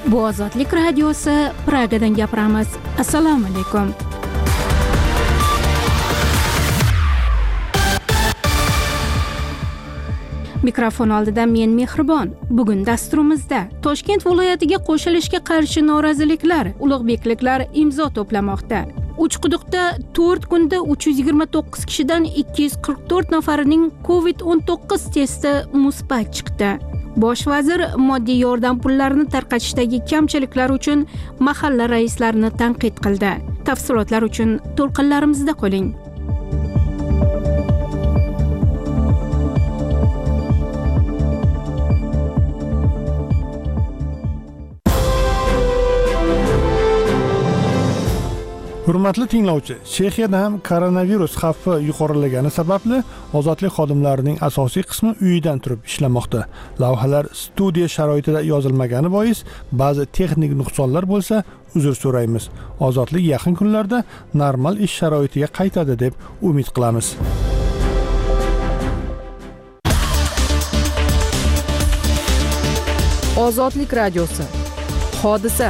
Bu Ozodlik radiosi, Pragadan gapiramiz. Assalomu alaykum. Mikrofon oldida men Mehribon. Bugun dasturimizda Toshkent viloyatiga qo'shilishga qarshi noroziliklar, ulug'bekliklar imzo to'plamoqda. Uchquduqda 4 kunda 329 kishidan 244 nafarining COVID-19 testi musbat chiqdi. Bosh vazir moddiy yordam pullarini tarqatishdagi kamchiliklar uchun mahalla raislarini tanqid qildi. Tafsilotlar uchun to'lqinlarimizda qoling. Hurmatli tinglovchi, Chexiyada ham koronavirus xavfi yuqorilagani sababli ozodlik xodimlarining asosiy qismi uyidan turib ishlamoqda. Lavhalar studiya sharoitida yozilmagani bois ba'zi texnik nuqsonlar bo'lsa, uzr so'raymiz. Ozodlik yaqin kunlarda normal ish sharoitiga qaytadi deb umid qilamiz. Ozodlik radiosi. Hodisa.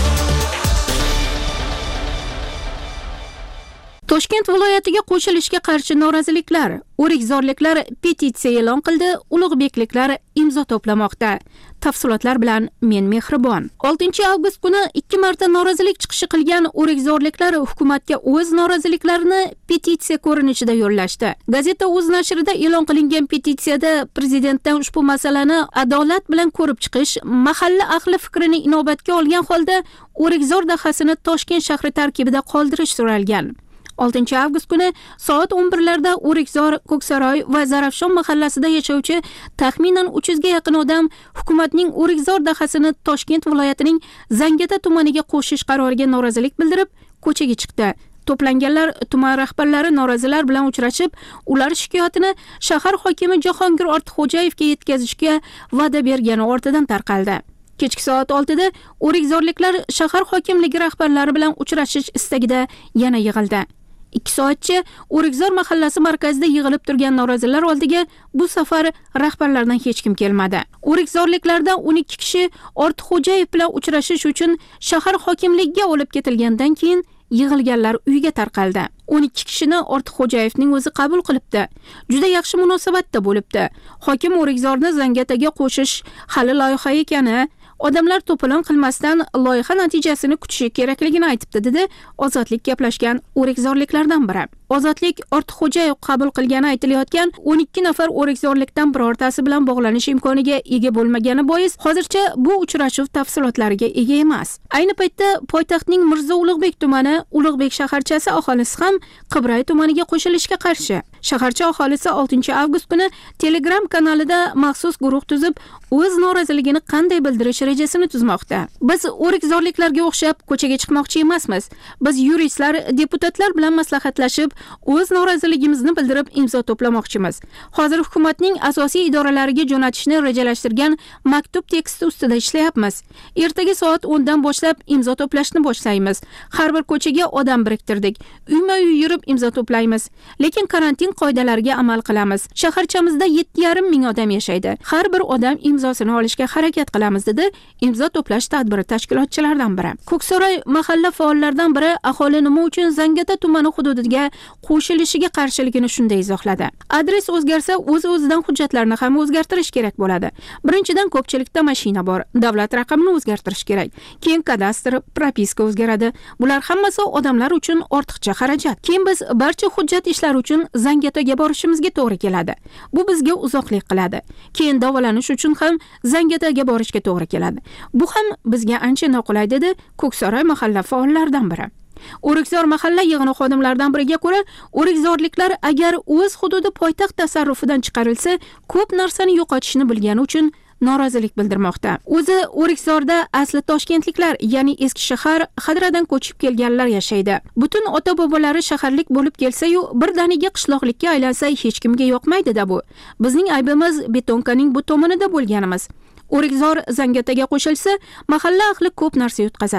Toshkent viloyatiga qo'shilishga qarshi noroziliklar, o'rikzorliklar petitsiya e'lon qildi, ulug'bekliklar imzo to'plamoqda. Tafsilotlar bilan men Mehribon. 6-avgust kuni 2 marta norozilik chiqishi qilgan o'rikzorliklar hukumatga o'z noroziliklarini petitsiya ko'rinishida yo'llashdi. Gazeta o'z nashrida e'lon qilingan petitsiyada prezidentdan ushbu masalani adolat bilan ko'rib chiqish, mahalla ahli fikrini inobatga olgan holda o'rikzor dahasini Toshkent shahri tarkibida qoldirish so'ralgan. 6-avgust kuni soat 11larda O'rikzor, Ko'ksaroy va Zarafshon mahallasida yashovchi taxminan 300 ga yaqin odam hukumatning O'rikzor dahasini Toshkent viloyatining Zangata tumaniga qo'shish qaroriga norozilik bildirib, ko'chaga chiqdi. To'planganlar tuman rahbarlari norozilar bilan uchrashib, ular shikoyatini shahar hokimi Jahongir Ortiqxo'jayevga yetkazishga va'da bergani ortidan tarqaldi. Kechki soat 6da O'rikzorliklar shahar hokimligi rahbarlari bilan uchrashish istagida yana yig'ildi. 2 soatcha O'rikzor mahallasi markazida yig'ilib turgan norozilar oldiga bu safar rahbarlardan hech kim kelmadi. O'rikzorliklardan 12 kishi Ortiqxo'jayev bilan uchrashish uchun shahar hokimligiga olib ketilgandan keyin yig'ilganlar uyga tarqaldi. 12 kishini Ortiqxo'jayevning o'zi qabul qilibdi. Juda yaxshi munosabatda bo'libdi. Hokim O'rikzorni Zangataga qo'shish hali loyiha ekani, odamlar to'polon qilmasdan loyiha natijasini kutishi kerakligini aytibdi, dedi Ozodlik gaplashgan o'rikzorliklardan biri. Ozodlik Ortiqxo'jayev qabul qilgani aytilayotgan 12 nafar o'rikzorlikdan birortasi bilan bog'lanish imkoniga ega bo'lmagani bois hozircha bu uchrashuv tafsilotlariga ega emas. Ayni paytda poytaxtning Mirzo Ulug'bek tumani, Ulug'bek shaharchasi aholisi ham Qibray tumaniga qo'shilishga qarshi. Shaharcha aholisi 6-avgust kuni Telegram kanalida maxsus guruh tuzib, o'z noroziligini qanday bildirish rejasini tuzmoqda. Biz o'rikzorliklarga o'xshab ko'chaga chiqmoqchi emasmiz. Biz yuristlar, deputatlar bilan maslahatlashib, o'z noroziligimizni bildirib imzo to'plamoqchimiz. Hozir hukumatning asosiy idoralariga jo'natishni rejalashtirgan maktub teksti ustida ishlayapmiz. Ertaga soat 10 dan boshlab imzo to'plashni boshlaymiz. Har bir ko'chaga odam biriktirdik. Uyma-uy yurib imzo to'playmiz. Lekin karantin qoidalariga amal qilamiz. Shaharchamizda 7,5 ming odam yashaydi. Har bir odam imzosini olishga harakat qilamiz, dedi imzo to'plash tadbiri tashkilotchilaridan biri. Ko'ksaroy mahalla faollaridan biri aholi nima uchun Zangata tumani hududiga qo'shilishiga qarshiligini shunday izohladi. Adres o'zgarsa, o'z-o'zidan hujjatlarni ham o'zgartirish kerak bo'ladi. Birinchidan ko'pchilikda mashina bor, davlat raqamini o'zgartirish kerak. Keyin kadastr, propiska o'zgaradi. Bular hammasi odamlar uchun ortiqcha xarajat. Keyin biz barcha hujjat ishlari uchun Zangataga borishimizga to'g'ri keladi. Bu bizga uzoqlik qiladi. Keyin davolanish uchun ham Zangataga borishga to'g'ri keladi. Bu ham bizga ancha noqulay, dedi Ko'ksaroy mahalla faollaridan biri. O'rikzor mahalla yig'ini xodimlaridan biriga ko'ra, o'rikzorliklar agar o'z hududi poytaxt tasarrufidan chiqarilsa, ko'p narsani yo'qotishni bilgani uchun norozilik bildirmoqda. O'zi O'rikzorda asli toshkentliklar, ya'ni eski shahar Hadradan ko'chib kelganlar yashaydi. Butun ota-bobolari shaharlik bo'lib kelsa-yu, birdaniga qishloqlikka aylansa hech kimga yoqmaydi-da bu. Bizning aybimiz betonkaning bu tomonida bo'lganimiz. O'rikzor Zangataga qo'shilsa, mahalla ahli ko'p narsa yutqazadi.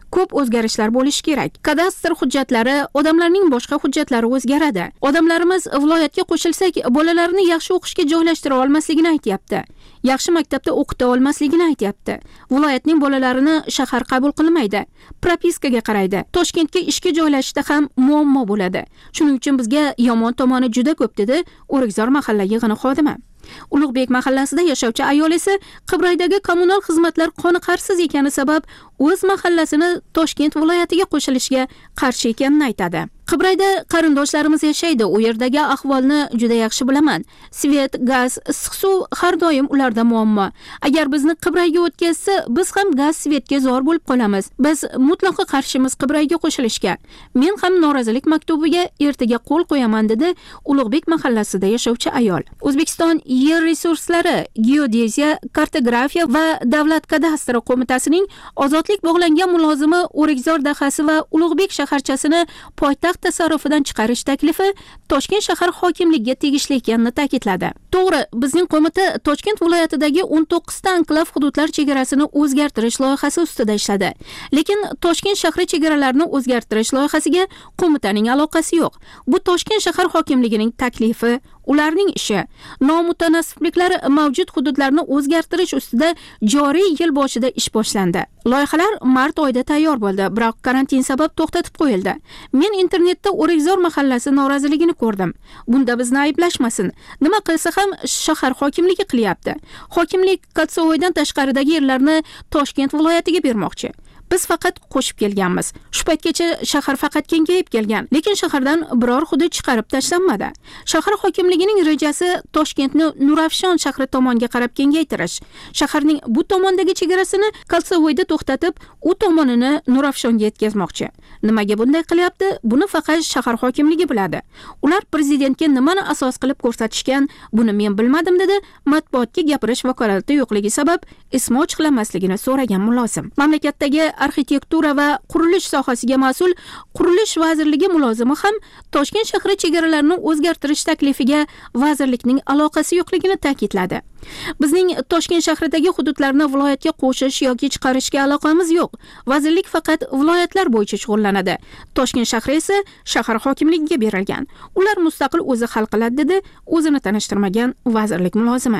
Ko'p o'zgarishlar bo'lishi kerak. Kadastr hujjatlari, odamlarning boshqa hujjatlari o'zgaradi. Odamlarimiz viloyatga qo'shilsak, bolalarini yaxshi o'qishga joylashtira olmasligini aytayapti. Yaxshi maktabda o'qita olmasligini aytayapti. Viloyatning bolalarini shahar qabul qilmaydi. Propiskaga qaraydi. Toshkentga ishga joylashishda ham muammo bo'ladi. Shuning uchun bizga yomon tomoni juda ko'p, dedi O'rikzor mahalla yig'ini xodimi. Ulug'bek mahallasida yashovchi ayol esa Qibraydagi kommunal xizmatlar qoniqarsiz ekani sabab o'z mahallasini Toshkent viloyatiga qo'shilishiga qarshi ekanini aytadi. Qibrayda qarindoshlarimiz yashaydi. U yerdagi ahvolni juda yaxshi bilaman. Svet, gaz, issiq suv har doim ularda muammo. Agar bizni Qibrayga o'tkazsa, biz ham gaz, svetga zor bo'lib qolamiz. Biz mutlaqo qarshimiz Qibrayga qo'shilishga. Men ham norozilik maktubiga ertaga qo'l qo'yaman, dedi Ulug'bek mahallasida yashovchi ayol. O'zbekiston Yer resurslari, geodeziya, kartografiya va davlat kadastri qo'mitasining ozodlik bog'langan mulozimi O'rikzor dahasi va Ulug'bek shaharchasini poytaxt tasarrufidan chiqarish taklifi Toshkent shahar hokimligiga tegishli ekanini ta'kidladi. To'g'ri, bizning qo'mita Toshkent viloyatidagi 19 ta anklav hududlar chegarasini o'zgartirish loyihasi ustida ishladi. Lekin Toshkent shahri chegaralarini o'zgartirish loyihasiga qo'mitaning aloqasi yo'q. Bu Toshkent shahar hokimligining taklifi, ularning ishi. Nomutanosibliklar mavjud hududlarni o'zgartirish ustida joriy yil boshida ish boshlandi. Loyihalar mart oyida tayyor bo'ldi, biroq karantin sabab to'xtatib qo'yildi. Men internetda O'rikzor mahallasi noroziligini ko'rdim. Bunda bizni ayblashmasin. Nima qilsa ham shahar hokimligi qilyapti. Hokimlik Qatsovoydan tashqaridagi yerlarni Toshkent viloyatiga bermoqchi. Biz faqat qo'shib kelganmiz. Shu paytgacha shahar faqat kengayib kelgan, lekin shahardan biror hudud chiqarib tashlanmadi. Shahar hokimligining rejasi Toshkentni Nurafshon shahri tomonga qarab kengaytirish. Shaharning bu tomondagi chegarasini Qalsovoyda to'xtatib, u tomonini Nurafshonga yetkazmoqchi. Nimaga bunday qilyapti? Buni faqat shahar hokimligi biladi. Ular prezidentga nimani asos qilib ko'rsatishgan, buni men bilmadim, dedi matbuotga gapirish vakolati yo'qligi sabab ismi ochiqlanmasligini so'ragan mulozim. Mamlakatdagi arxitektura va qurilish sohasiga mas'ul Qurilish vazirligi mulozimi ham Toshkent shahri chegaralarini o'zgartirish taklifiga vazirlikning aloqasi yo'qligini ta'kidladi. Bizning Toshkent shahridagi hududlarni viloyatga qo'shish yoki chiqarishga aloqamiz yo'q. Vazirlik faqat viloyatlar bo'yicha shug'ullanadi. Toshkent shahri esa shahar hokimligiga berilgan. Ular mustaqil o'zi hal qiladi, dedi o'zini tanishtirmagan vazirlik mulozimi.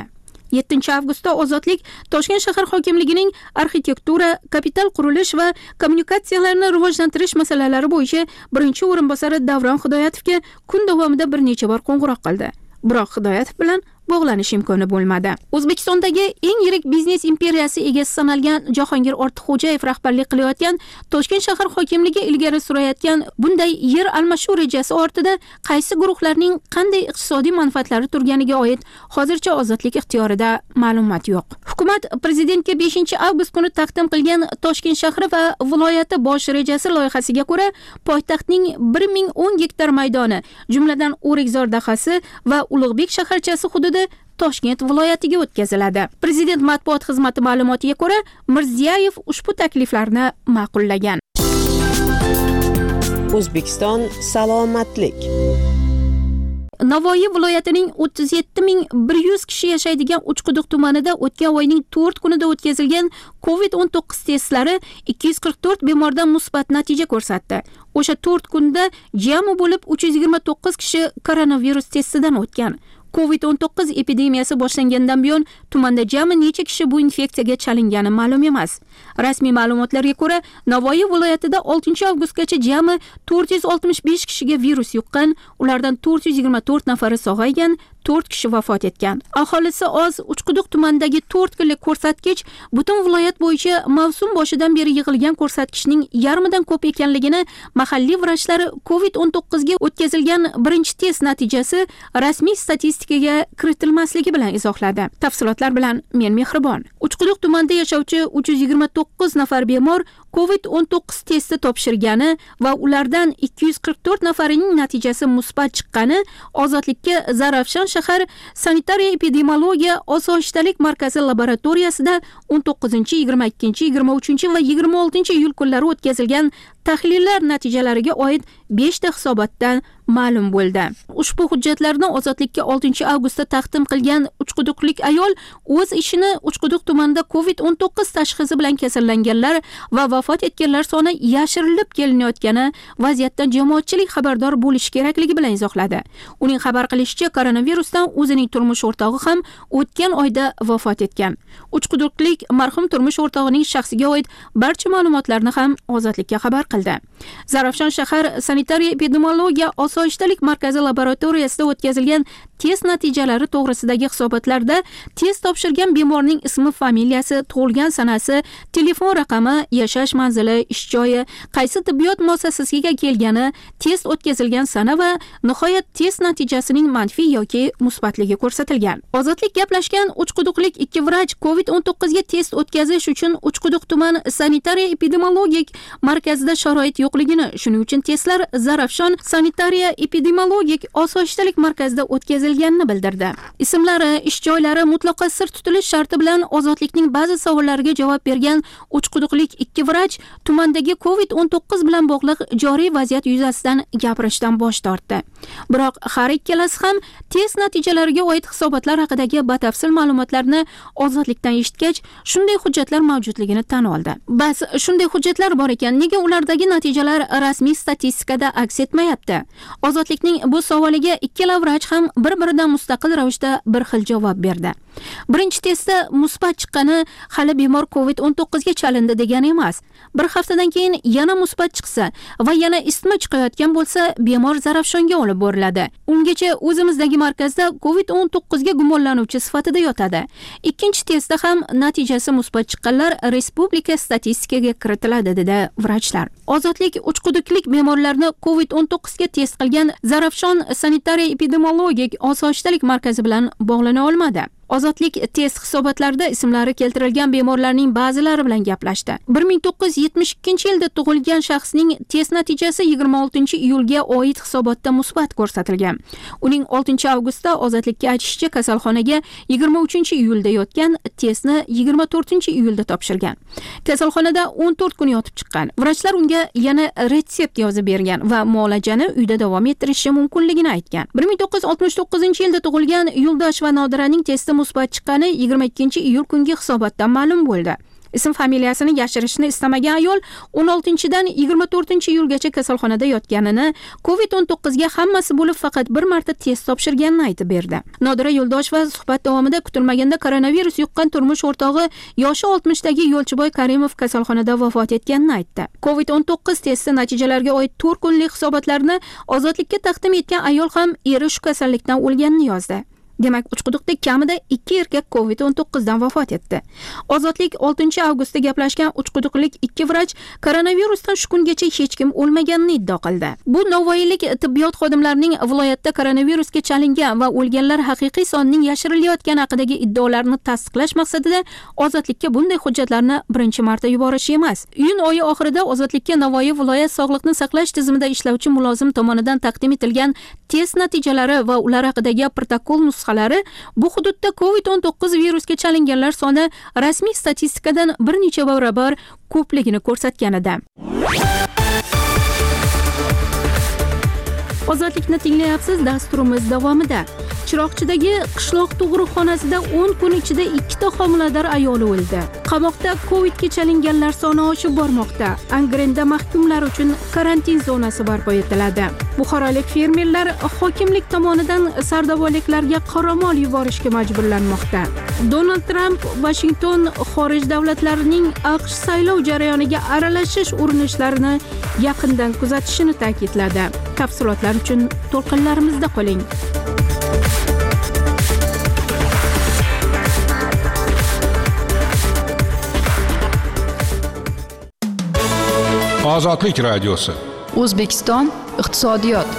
7 avgustda Ozodlik Toshkent shahar hokimligining arxitektura, kapital qurilish va kommunikatsiyalarni rivojlantirish masalalari bo'yicha birinchi o'rinbosari Davron Hidoyatovga kun davomida bir necha bor qo'ng'iroq qildi. Biroq Hidoyatov bilan bog'lanish imkoni bo'lmadi. O'zbekistondagi eng yirik biznes imperiyasi egasi sanalgan Jahongir Ortiqxo'jayev rahbarlik qilayotgan Toshkent shahar hokimligi ilgari surayotgan bunday yer almashuv rejasi ortida qaysi guruhlarning qanday iqtisodiy manfaatlari turganiga oid hozircha Ozodlik ixtiyorida ma'lumot yo'q. Hukumat prezidentga 5 avgust kuni taqdim qilgan Toshkent shahri va viloyati bosh rejasi loyihasiga ko'ra poytaxtning 1010 gektar maydoni, jumladan O'rikzor dahasi va Ulug'bek shaharchasi hududi Toshkent viloyatiga o'tkaziladi. Prezident matbuot xizmati ma'lumotiga ko'ra, Mirziyoyev ushbu takliflarni ma'qullagan. O'zbekiston salomatlik. Navoiy viloyatining 37.100 kishi yashaydigan Uchquduq tumanida o'tgan oyning 4 kunida o'tkazilgan COVID-19 testlari 244 bemordan musbat natija ko'rsatdi. O'sha 4 kunda jami bo'lib 329 kishi koronavirus testidan o'tgan. COVID-19 epidemiyasi boshlangandan buyon tumanda jami necha kishi bu infeksiyaga chalingani ma'lum emas. Rasmiy ma'lumotlarga ko'ra, Navoiy viloyatida 6 avgustgacha jami 465 kishiga virus yuqqan, ulardan 424 nafari sog'aygan, 4 kishi vafot etgan. Aholisi oz Uchquduq tumanidagi 4 kunlik ko'rsatkich butun viloyat bo'yicha mavsum boshidan beri yig'ilgan ko'rsatkichning yarmidan ko'p ekanligini mahalliy vrachlar COVID-19 ga o'tkazilgan birinchi test natijasi rasmiy statistikaga kiritilmasligi bilan izohladi. Tafsilotlar bilan men Mehribon. Uchquduq tumanida yashovchi 329 nafar bemor COVID-19 testi topshirgani va ulardan 244 nafarining natijasi musbat chiqqani Ozodlikka Zarafshon shahar sanitariya epidemiologiya osoyishtalik markazi laboratoriyasida 19, 22, 23 va 26 iyul kunlari o'tkazilgan tahlillar natijalariga oid 5 ta hisobotdan ma'lum bo'ldi. Ushbu hujjatlarni Ozodlikka 6 avgustda taqdim qilgan uchquduqlik ayol o'z ishini Uchquduq tumanida COVID-19 tashxisi bilan kasallanganlar va vafot etganlar soni yashirilib kelinayotgani vaziyatdan jamoatchilik xabardor bo'lishi kerakligi bilan izohladi. Uning xabar qilishicha, koronavirusdan o'zining turmush o'rtog'i ham o'tgan oyda vafot etgan. Uchquduqlik marhum turmush o'rtog'ining shaxsiga oid barcha ma'lumotlarni ham Ozodlikka xabar qildi. Zarafshon shahar sanitariya epidemiologiya osoyishtalik markazi laboratoriyasida o'tkazilgan test natijalari to'g'risidagi hisobotlarda test topshirgan bemorning ismi, familiyasi, tug'ilgan sanasi, telefon raqami, yashash manzili, ish joyi, qaysi tibbiyot muassasasiga kelgani, test o'tkazilgan sana va nihoyat test natijasining manfiy yoki musbatligi ko'rsatilgan. Ozodlik gaplashgan uchquduqlik 2 vrach COVID-19 ga test o'tkazish uchun Uchquduq tuman sanitariya epidemiologik markazida sharoit yo'qligini, shuning uchun testlar Zarafshon sanitariya epidemiologik osoyishtalik markazida o'tkazilganini bildirdi. Ismlari, ish joylari mutlaqo sir tutilish sharti bilan Ozodlikning ba'zi savollariga javob bergan Uchquduqlik 2 vrach tumandagi COVID-19 bilan bog'liq joriy vaziyat yuzasidan gapirishdan bosh tortdi. Biroq har ikkalasi ham test natijalariga oid hisobotlar haqidagi batafsil ma'lumotlarni Ozodlikdan eshitgach, shunday hujjatlar mavjudligini tan oldi. Bas, shunday hujjatlar bor ekan, nega ulardagi natijalar rasmiy statistikada aks etmayapti? Ozodlikning bu savoliga ikkala vrach ham bir-biridan mustaqil ravishda bir xil javob berdi. Birinchi testda musbat chiqqani hali bemor COVID-19 ga chalindi degani emas. Bir haftadan keyin yana musbat chiqsa va yana isitma chiqayotgan bo'lsa, bemor Zarafshonga olib boriladi. Ungacha o'zimizdagi markazda COVID-19 ga gumonlanuvchi sifatida yotadi. Ikkinchi testda ham natijasi musbat chiqqanlar respublika statistikaga kiritiladi, dedi vrachlar. Ozodlik uchquduqlik bemorlarni COVID-19 ga test qilgan Zarafshon sanitariya epidemiologik osoyishtalik markazi bilan bog'lana olmadi. Ozodlik test hisobotlarida ismlari keltirilgan bemorlarning ba'zilari bilan gaplashdi. 1972-yilda tug'ilgan shaxsning test natijasi 26-iyulga oid hisobotda musbat ko'rsatilgan. Uning 6-avgustda Ozodlikka aytishicha kasalxonaga 23-iyulda yotgan, testni 24-iyulda topshirgan. Kasalxonada 14 kun yotib chiqqan. Vrachlar unga yana retsept yozib bergan va muolajani uyda davom ettirishi mumkinligini aytgan. 1969-yilda tug'ilgan Yo'ldosh va Nodiraning testi musbat chiqqani 22-iyul kungi hisobotdan ma'lum bo'ldi. Ism familiyasini yashirishni istamagan ayol 16-dan 24-iyulgacha kasalxonada yotganini, COVID-19 ga hammasi bo'lib faqat bir marta test topshirganini aytib berdi. Nodira Yo'ldosh va suhbat davomida kutilmaganda koronavirus yuqqan turmush o'rtog'i yoshi 60dagi Yo'lchiboy Karimov kasalxonada vafot etganini aytdi. COVID-19 testi natijalariga oid 4 kunlik hisobotlarni Ozodlikka taqdim etgan ayol ham eri shu kasallikdan o'lganini yozdi. Demak, Uchquduqda kamida 2 erkak COVID-19 dan vafot etdi. Ozodlik 6-avgustda gaplashgan Uchquduqlik 2 vrach koronavirusdan shu kungacha hech kim o'lmaganini iddao qildi. Bu Navoiylik tibbiyot xodimlarining viloyatda koronavirusga chalingan va o'lganlar haqiqiy sonining yashirilayotgani haqidagi iddaolarini tasdiqlash maqsadida Ozodlikka bunday hujjatlarni birinchi marta yuborish emas. Iyun oyi oxirida Ozodlikka Navoiy viloyat sog'liqni saqlash tizimida ishlovchi mulozim tomonidan taqdim etilgan test natijalari va ular haqidagi protokol nusxalari bu hududda COVID-19 virusga chalinganlar soni rasmiy statistikadan bir necha barobar ko'pligini ko'rsatgan edi. Ozodlikni tinglayapsiz, dasturimiz davomida. Chiroqchidagi qishloq tug'ruqxonasida 10 kun ichida 2 ta homilador ayol o'ldi. Qamoqda Covidga chalinganlar soni oshib bormoqda. Angrenda mahkumlar uchun karantin zonasi barpo etiladi. Buxorolik fermerlar hokimlik tomonidan sardobaliklarga qoramol yuborishga majburlanmoqda. Donald Trump Washington xorij davlatlarining AQSh saylov jarayoniga aralashish urinishlarini yaqindan kuzatishini ta'kidladi. Tafsilotlar uchun to'lqinlarimizda qoling. Ozodlik radiosi. O'zbekiston iqtisodiyot.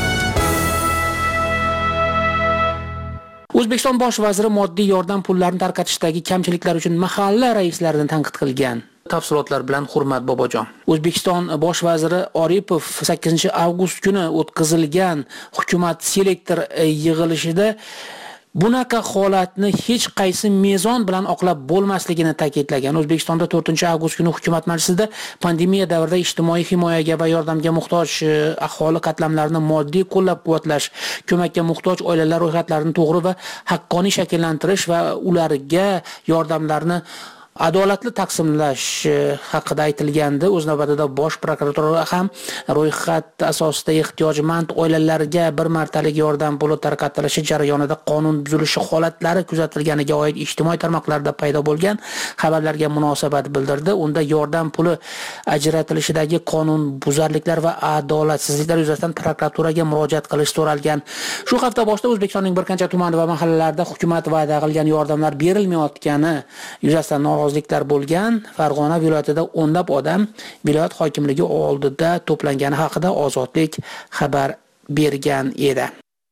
O'zbekiston bosh vaziri moddiy yordam pullarini tarqatishdagi kamchiliklar uchun mahalla raislarini tanqid qilgan. Tafsilotlar bilan Hurmat Bobojon. O'zbekiston bosh vaziri Oripov 8-avgust kuni o'tkazilgan hukumat selektor yig'ilishida bunaqa holatni hech qaysi mezon bilan oqlab bo'lmasligini ta'kidlagan. O'zbekistonda 4-avgust kuni hukumat majlisida pandemiya davrida ijtimoiy himoyaga va yordamga muhtoj aholi qatlamlarini moddiy qo'llab-quvvatlash, ko'makka muhtoj oilalar ro'yxatlarini to'g'ri va haqqoniy shakllantirish va ularga yordamlarni adolatli taqsimlash haqida aytilgandi. O'z navbatida bosh prokuratura ham ro'yxat asosida ehtiyojmand oilalarga bir martalik yordam puli tarqatilishi jarayonida qonun buzilishi holatlari kuzatilganiga oid ijtimoiy tarmoqlarda paydo bo'lgan xabarlarga munosabat bildirdi. Unda yordam puli ajratilishidagi qonun buzarliklar va adolatsizliklar yuzasidan prokuraturaga murojaat qilish so'ralgan. Shu hafta boshida O'zbekistonning bir qancha tuman va mahallalarida hukumat va'da qilgan yordamlar berilmayotgani yuzasidan noroziliklar bo'lgan. Farg'ona viloyatida o'nlab odam viloyat hokimligi oldida to'plangani haqida Ozodlik xabar bergan edi.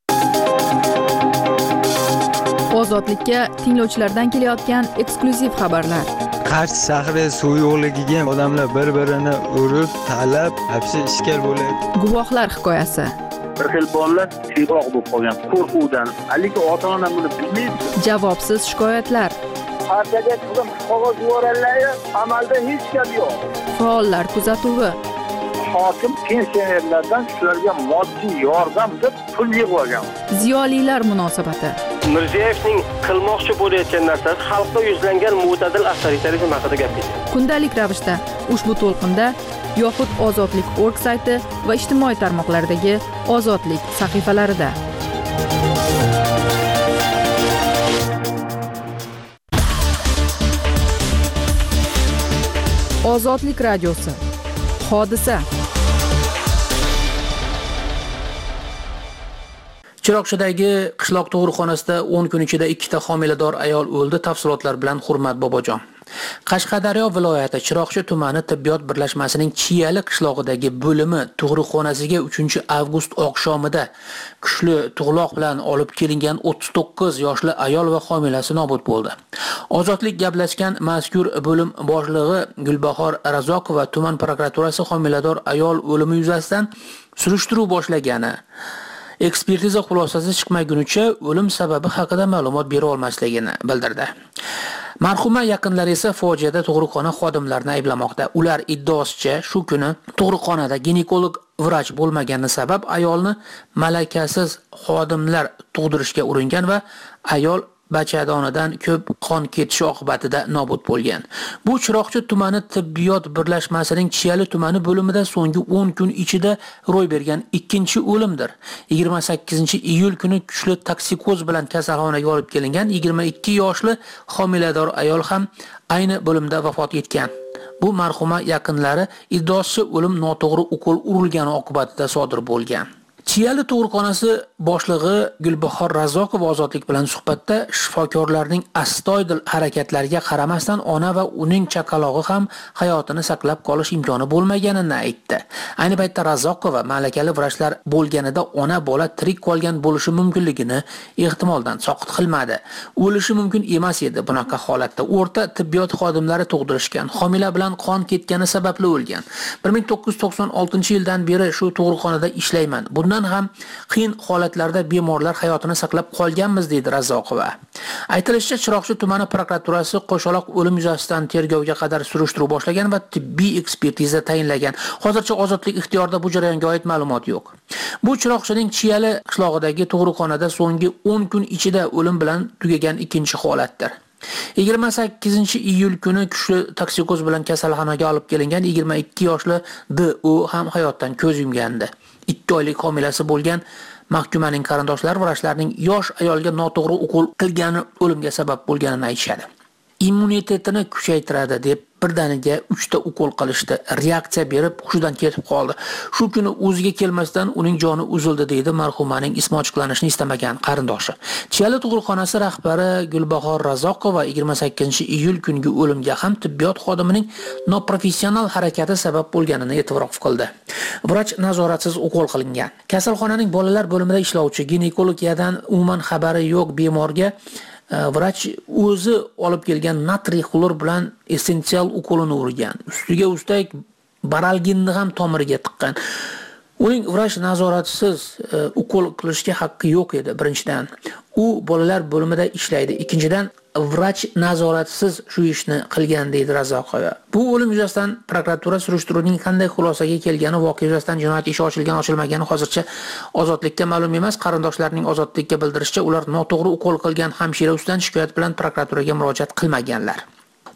Ozodlikka tinglovchilardan kelayotgan eksklyuziv xabarlar. Qarshi shahri suv yo'qligiga odamlar bir-birini urib, talab, hapsi ishkal bo'lyapti. Guvohlar hikoyasi. Bir xil bolalar siyroq bo'lib qolgan qo'rquvdan. Haligi ota-ona buni bilmaydi. Javobsiz shikoyatlar. Partiyaga qilib qog'oz yuborganlar, amalda hech gap yo'q. Faollar kuzatuvi. Hokim pensionerlardan shularga moddiy yordam deb pul yig'ib olgan. Ziyolilar munosabati. Mirziyoyevning qilmoqchi bo'layotgan narsasi xalqqa yuzlangan mo'tadil avtoritarizm haqida gapirdi. Kundalik ravishda ushbu to'lqinda yoxud Ozodlik.org sayti va ijtimoiy tarmoqlardagi Ozodlik sahifalarida. Ozodlik radiosi. Hodisa. Chiroqchidagi qishloq tug'ruqxonasida 10 kun ichida 2 ta homilador ayol o'ldi. Tafsilotlar bilan Hurmat Bobojon. Qashqadaryo viloyati Chiroqchi tumani tibbiyot birlashmasining Chiyali qishlog'idagi bo'limi tug'ruqxonasiga 3-avgust oqshomida kuchli tug'loq bilan olib kelingan 39 yoshli ayol va homilasi nobud bo'ldi. Ozodlik gaplashgan mazkur bo'lim boshlig'i Gulbahor Razokova tuman prokuraturasi homilador ayol o'limi yuzasidan surishtiruv boshlagani, ekspertiza xulosasi chiqmagunicha o'lim sababi haqida ma'lumot bera olmasligini bildirdi. Marhuma yaqinlari esa fojiada tug'ruqxona xodimlarini ayblamoqda. Ular iddaosicha shu kuni tug'ruqxonada ginekolog vrach bo'lmagani sabab ayolni malakasiz xodimlar tug'dirishga uringan va ayol bachadonidan ko'p qon ketishi oqibatida nobud bo'lgan. Bu Chiroqchi tumani tibbiyot birlashmasining Chiyali tumani bo'limida so'nggi 10 kun ichida ro'y bergan ikkinchi o'limdir. 28-iyul kuni kuchli toksikoz bilan kasalxonaga olib kelingan 22 yoshli homilador ayol ham ayni bo'limda vafot etgan. Bu marhuma yaqinlari iddaosicha o'lim noto'g'ri ukol urilgani oqibatida sodir bo'lgan. Chiyali tug'ruqxonasi boshlig'i Gulbahor Razokova Ozodlik bilan suhbatda shifokorlarning astoydil harakatlariga qaramasdan ona va uning chaqalog'i ham hayotini saqlab qolish imkoni bo'lmaganini aytdi. Ayni paytda Razokova malakali vrachlar bo'lganida ona bola tirik qolgan bo'lishi mumkinligini ehtimoldan soqit qilmadi. O'lishi mumkin emas edi bunaqa holatda. O'rta tibbiyot xodimlari tug'dirishgan, homila bilan qon ketgani sababli o'lgan. 1996-yildan beri shu tug'ruqxonada ishlayman. Bundan ham qiyin holatlarda bemorlar hayotini saqlab qolganmiz deydi Razokova. Aytilishicha, Chiroqchi tumani prokuraturasi qo'shaloq o'lim yuzasidan tergovga qadar surishtiruv boshlagan va tibbiy ekspertiza tayinlagan. Hozircha Ozodlik ixtiyorida bu jarayonga oid ma'lumot yo'q. Bu Chiroqchining Chiyali qishlog'idagi tug'ruqxonada so'nggi 10 kun ichida o'lim bilan tugagan ikkinchi holatdir. 28-iyul kuni kuchli toksikoz bilan kasalxonaga olib kelingan 22 yoshli D.O. ham hayotdan ko'z yumgandi. 2 oylik homilasi bo'lgan mahkumaning qarindoshlari vrachlarning yosh ayolga noto'g'ri ukol qilgani o'limga sabab bo'lganini aytishadi. Immunitetini kuchaytiradi deb birdaniga 3 ta ukol qilishdi. Reaksiya berib hushidan ketib qoldi. Shu kuni o'ziga kelmasdan uning joni uzildi deydi marhumaning ismi ochiqlanishni istamagan qarindoshi. Chiyali tug'ruqxonasi rahbari Gulbahor Razokova 28-iyul kungi o'limga ham tibbiyot xodimining noprofessional harakati sabab bo'lganini e'tirof qildi. Vrach nazoratsiz ukol qilingan. Kasalxonaning bolalar bo'limida ishlovchi ginekologiyadan umuman xabari yo'q bemorga vrach o'zi olib kelgan natriy xlor bilan essensial ukolini urgan. Ustiga ustak baralginni ham tomiriga tiqqan. Uning vrach nazoratisiz ukol qilishga haqqi yo'q edi birinchidan. U bolalar bo'limida ishlaydi. Ikkinchidan vrach nazoratisiz shu ishni qilgan deydi Razokova. Bu o'lim yuzasidan prokuratura surishtiruvning qanday xulosaga kelgani, voqea yuzasidan jinoyat ishi ochilgan-ochilmagani hozircha Ozodlikka ma'lum emas. Qarindoshlarining Ozodlikka bildirishicha, ular noto'g'ri ukol qilgan hamshira ustidan shikoyat bilan prokuraturaga murojaat qilmaganlar.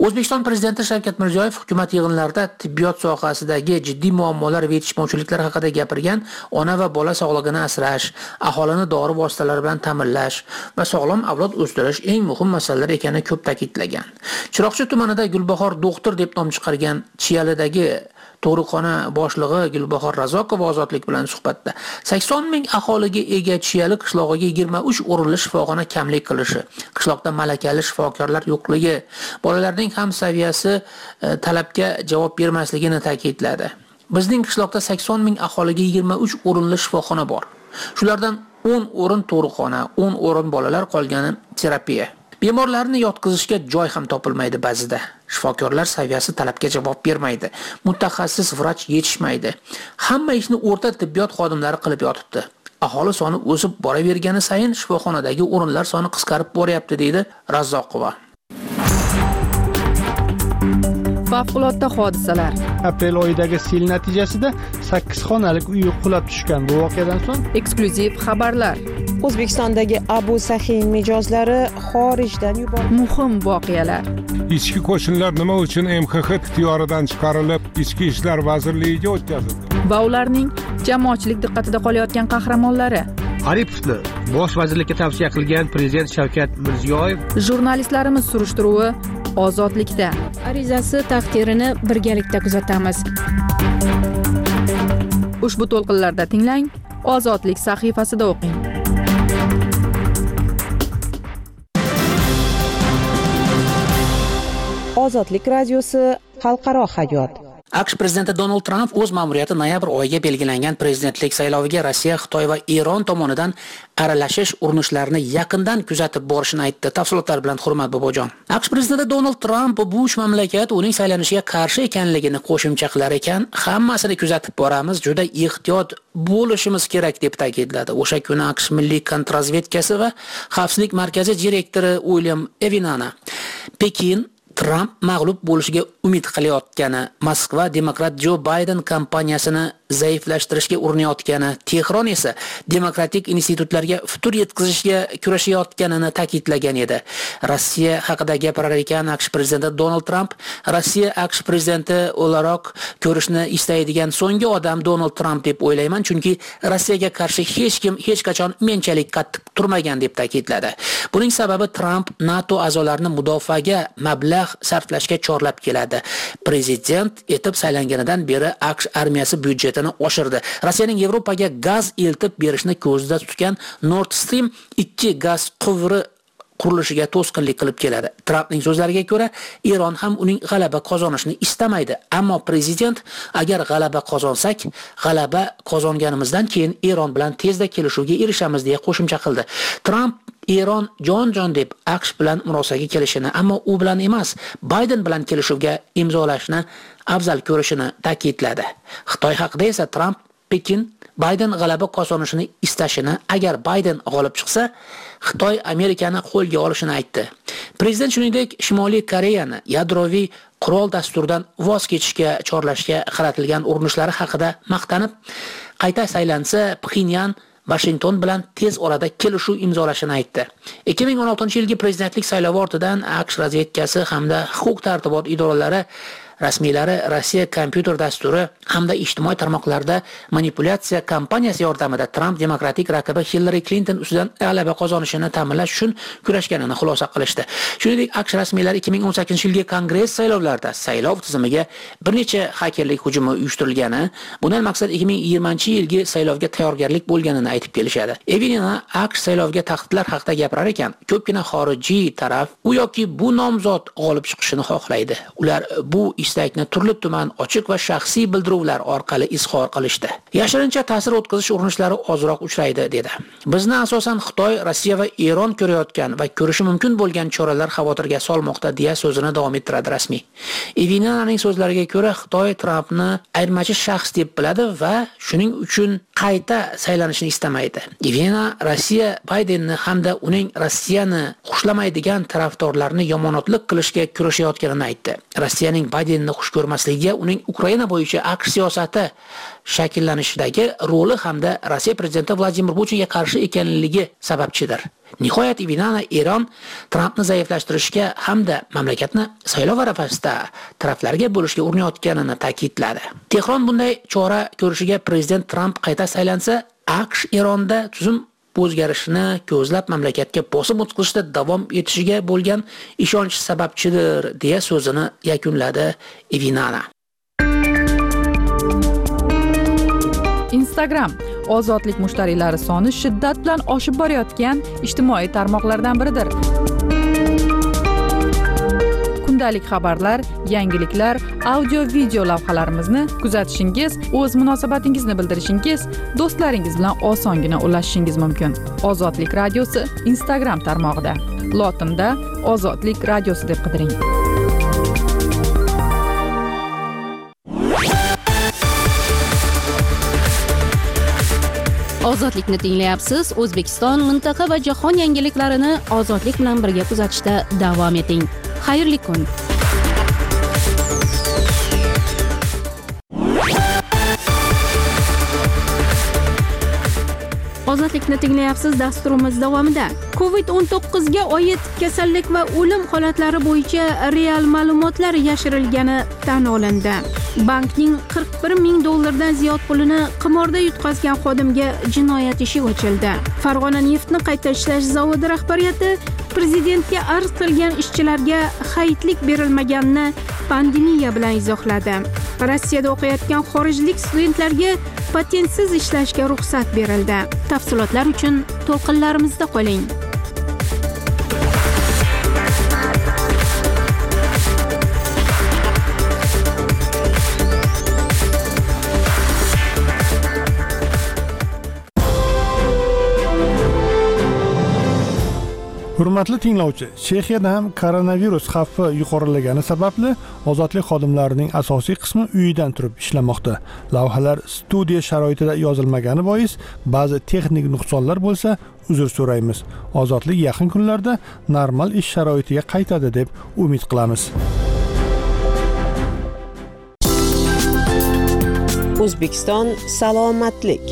O'zbekiston prezidenti Shavkat Mirziyoyev hukumat yig'inlarida tibbiyot sohasidagi jiddiy muammolar va yetishmovchiliklar haqida gapirgan, ona va bola sog'lig'ini asrash, aholini dori vositalari bilan ta'minlash va sog'lom avlod o'stirish eng muhim masalalar ekanini ko'p ta'kidlagan. Chiroqchi tumanida Gulbahor doktor deb nom chiqargan Chiyalidagi tug'ruqxona boshlig'i Gulbahor Razokova Ozodlik bilan suhbatda 80 ming aholiga ega Chiyali qishlog'iga 23 o'rinli shifoxona kamlik qilishi, qishloqda malakali shifokorlar yo'qligi, bolalarning ham saviyasi talabga javob bermasligini ta'kidladi. Bizning qishloqda 80 ming aholiga 23 o'rinli shifoxona bor. Shulardan 10 o'rin tug'ruqxona, 10 o'rin bolalar, qolgani terapiya. Bemorlarni yotqizishga joy ham topilmaydi ba'zida. Shifokorlar saviyasi talabga javob bermaydi. Mutaxassis vrach yetishmaydi. Hamma ishni o'rta tibbiyot xodimlari qilib yotibdi. Aholi soni o'sib boravergani sayin shifoxonadagi o'rinlar soni qisqarib boryapti, deydi Razzoqova. Favqulodda hodisalar. Aprel oyidagi sel natijasida 8 xonalik uy qulab tushgan. Bu voqeadan so'ng Eksklyuziv xabarlar. O'zbekistondagi Abu Sahiy mijozlari xorijdan yuborildi. Muhim voqealar. Ichki qo'shinlar nima uchun MXX ixtiyoridan chiqarilib, Ichki ishlar vazirligiga o'tkazildi? Va ularning jamoatchilik diqqatida qolayotgan qahramonlari. Aripovni bosh vazirlikka tavsiya qilgan prezident Shavkat Mirziyoyev. Jurnalistlarimiz surishtiruvi Ozodlikda. Arizasi taqdirini birgalikda kuzatamiz. Ushbu to'lqinlarda tinglang, Ozodlik sahifasida o'qing. Ozodlik radiosi xalqaro hayot. AQSh prezidenti Donald Tramp o'z ma'muriyati noyabr oyiga belgilangan prezidentlik sayloviga Rossiya, Xitoy va Eron tomonidan aralashish urinishlarini yaqindan kuzatib borishini aytdi. Tafsilotlar bilan Hurmat Bobojon. AQSh prezidenti Donald Tramp bu uch mamlakat uning saylanishiga qarshi ekanligini qo'shimcha qilar ekan, hammasini kuzatib boramiz, juda ehtiyot bo'lishimiz kerak deb ta'kidladi. O'sha kuni AQSh Milliy kontrrazvedkasi va xavfsizlik markazi direktori William Evinana Pekin Tramp mag'lub bo'lishiga umid qilayotgani, Moskva demokrat Jo Bayden kampaniyasini zaiflashtirishga urinayotgani, Tehron esa demokratik institutlarga futur yetkazishga kurashayotganini ta'kidlagan edi. Rossiya haqida gapirar ekan AQSh prezidenti Donald Tramp, Rossiya AQSh prezidenti o'laroq ko'rishni istaydigan so'nggi odam Donald Tramp deb o'ylayman, chunki Rossiyaga qarshi hech kim hech qachon menchalik qattiq turmagan deb ta'kidladi. Buning sababi Tramp NATO a'zolarini mudofaaga mablag' sarflashga chorlab keladi. Prezident etib saylanganidan beri AQSh armiyasi byudjetini oshirdi. Rossiyaning Yevropaga gaz eltib berishni ko'zda tutgan Nord Stream 2 gaz quvuri qurilishiga to'sqinlik qilib keladi. Trampning so'zlariga ko'ra, Eron ham uning g'alaba qozonishini istamaydi. Ammo prezident agar g'alaba qozonsak, g'alaba qozonganimizdan keyin Eron bilan tezda kelishuvga erishamiz deya qo'shimcha qildi. Tramp Eron jon deb AQSh bilan murosaga kelishini, ammo u bilan emas, Bayden bilan kelishuvga imzolashni afzal ko'rishini ta'kidladi. Xitoy haqida esa Tramp Pekin Bayden g'alaba qozonishini istashini, agar Bayden g'olib chiqsa, Xitoy Amerikani qo'lga olishini aytdi. Prezident shuningdek Shimoliy Koreyani yadroviy qurol dasturidan voz kechishga chorlashga qaratilgan urinishlari haqida maqtanib, qayta saylansa Pxenyan Washington bilan tez orada kelishuv imzolashini aytdi. 2016-yilgi prezidentlik saylovi ortidan AQSh razvedkasi hamda huquq-tartibot idoralari rasmiylari Rossiya kompyuter dasturi hamda ijtimoiy tarmoqlarda manipulyatsiya kampaniyasi yordamida Tramp demokratik raqibi Hillary Clinton ustidan g'alaba qozonishini ta'minlash uchun kurashganini xulosa qilishdi. Shuningdek, AQSh rasmiylari 2018-yilgi Kongress saylovlarida saylov tizimiga bir necha hakerlik hujumi uyushtirilgani, bundan maqsad 2020-yilgi saylovga tayyorgarlik bo'lganini aytib kelishadi. Evinina AQSh saylovga tahdidlar haqida gapirar ekan, ko'pgina xorijiy taraf u yoki bu nomzod g'olib chiqishini xohlaydi. Ular bu istakni turli-tuman ochiq va shaxsiy bildiruvlar orqali izhor qilishdi. Yashirincha ta'sir o'tkazish urinishlari ozroq uchraydi, dedi. Bizni asosan Xitoy, Rossiya va Eron ko'rayotgan va ko'rishi mumkin bo'lgan choralar xavotirga solmoqda, deya so'zini davom ettiradi rasmiy. Evinananing so'zlariga ko'ra, Xitoy Trampni ayirmachi shaxs deb biladi va shuning uchun qayta saylanishni istamaydi. Evinana Rossiya Baydenni hamda uning Rossiyani xushlamaydigan tarafdorlarni yomonotlik qilishga kurashayotganini aytdi. Rossiyaning Bayden Putinni xush ko'rmasligiga uning Ukraina bo'yicha AQSh siyosati shakllanishidagi roli hamda Rossiya prezidenti Vladimir Putinga qarshi ekanligi sababchidir. Nihoyat Ivinana Eron Trampni zaiflashtirishga hamda mamlakatni saylov arafasida taraflarga bo'lishga urinayotganini ta'kidladi. Tehron bunday chora ko'rishiga prezident Tramp qayta saylansa, AQSh Eronda tuzum o'zgarishini ko'zlab mamlakatga bosim o'tkazishda davom etishiga bo'lgan ishonch sababchidir deya so'zini yakunladi Ivinana. Instagram ozodlik mushtariylari soni shiddat bilan oshib borayotgan ijtimoiy tarmoqlardan biridir. Kundalik xabarlar, yangiliklar, audio-video lavhalarimizni kuzatishingiz, o'z munosabatingizni bildirishingiz, do'stlaringiz bilan osongina ulashishingiz mumkin. Ozodlik radiosi Instagram tarmog'ida. Lotinda Ozodlik radiosi deb qidiring. Ozodlikni tinglayapsiz. O'zbekiston, mintaqa va jahon yangiliklarini ozodlik bilan birga kuzatishda davom eting. Xayrli kun. Ozodlikni tinglayapsiz dasturimiz davomida COVID-19 ga oid kasallik va o'lim holatlari bo'yicha real ma'lumotlar yashirilgani tan olindi. Bankning $41 ming dan ziyod pulini qimorda yutqazgan xodimga jinoyat ishi ochildi. Farg'ona neftni qayta ishlash zavodi rahbariyati prezidentga arz qilgan ishchilarga hayitlik berilmaganini pandemiya bilan izohladi. Rossiyada o'qiyotgan xorijlik studentlarga patentsiz ishlashga ruxsat berildi. Tafsilotlar uchun to'lqinlarimizda qoling. Hurmatli tinglovchi, Chexiyada ham koronavirus xavfi yuqorilagani sababli ozodlik xodimlarining asosiy qismi uyidan turib ishlamoqda. Lavhalar studiya sharoitida yozilmagani bois ba'zi texnik nuqsonlar bo'lsa, uzr so'raymiz. Ozodlik yaqin kunlarda normal ish sharoitiga qaytadi deb umid qilamiz. O'zbekiston salomatlik.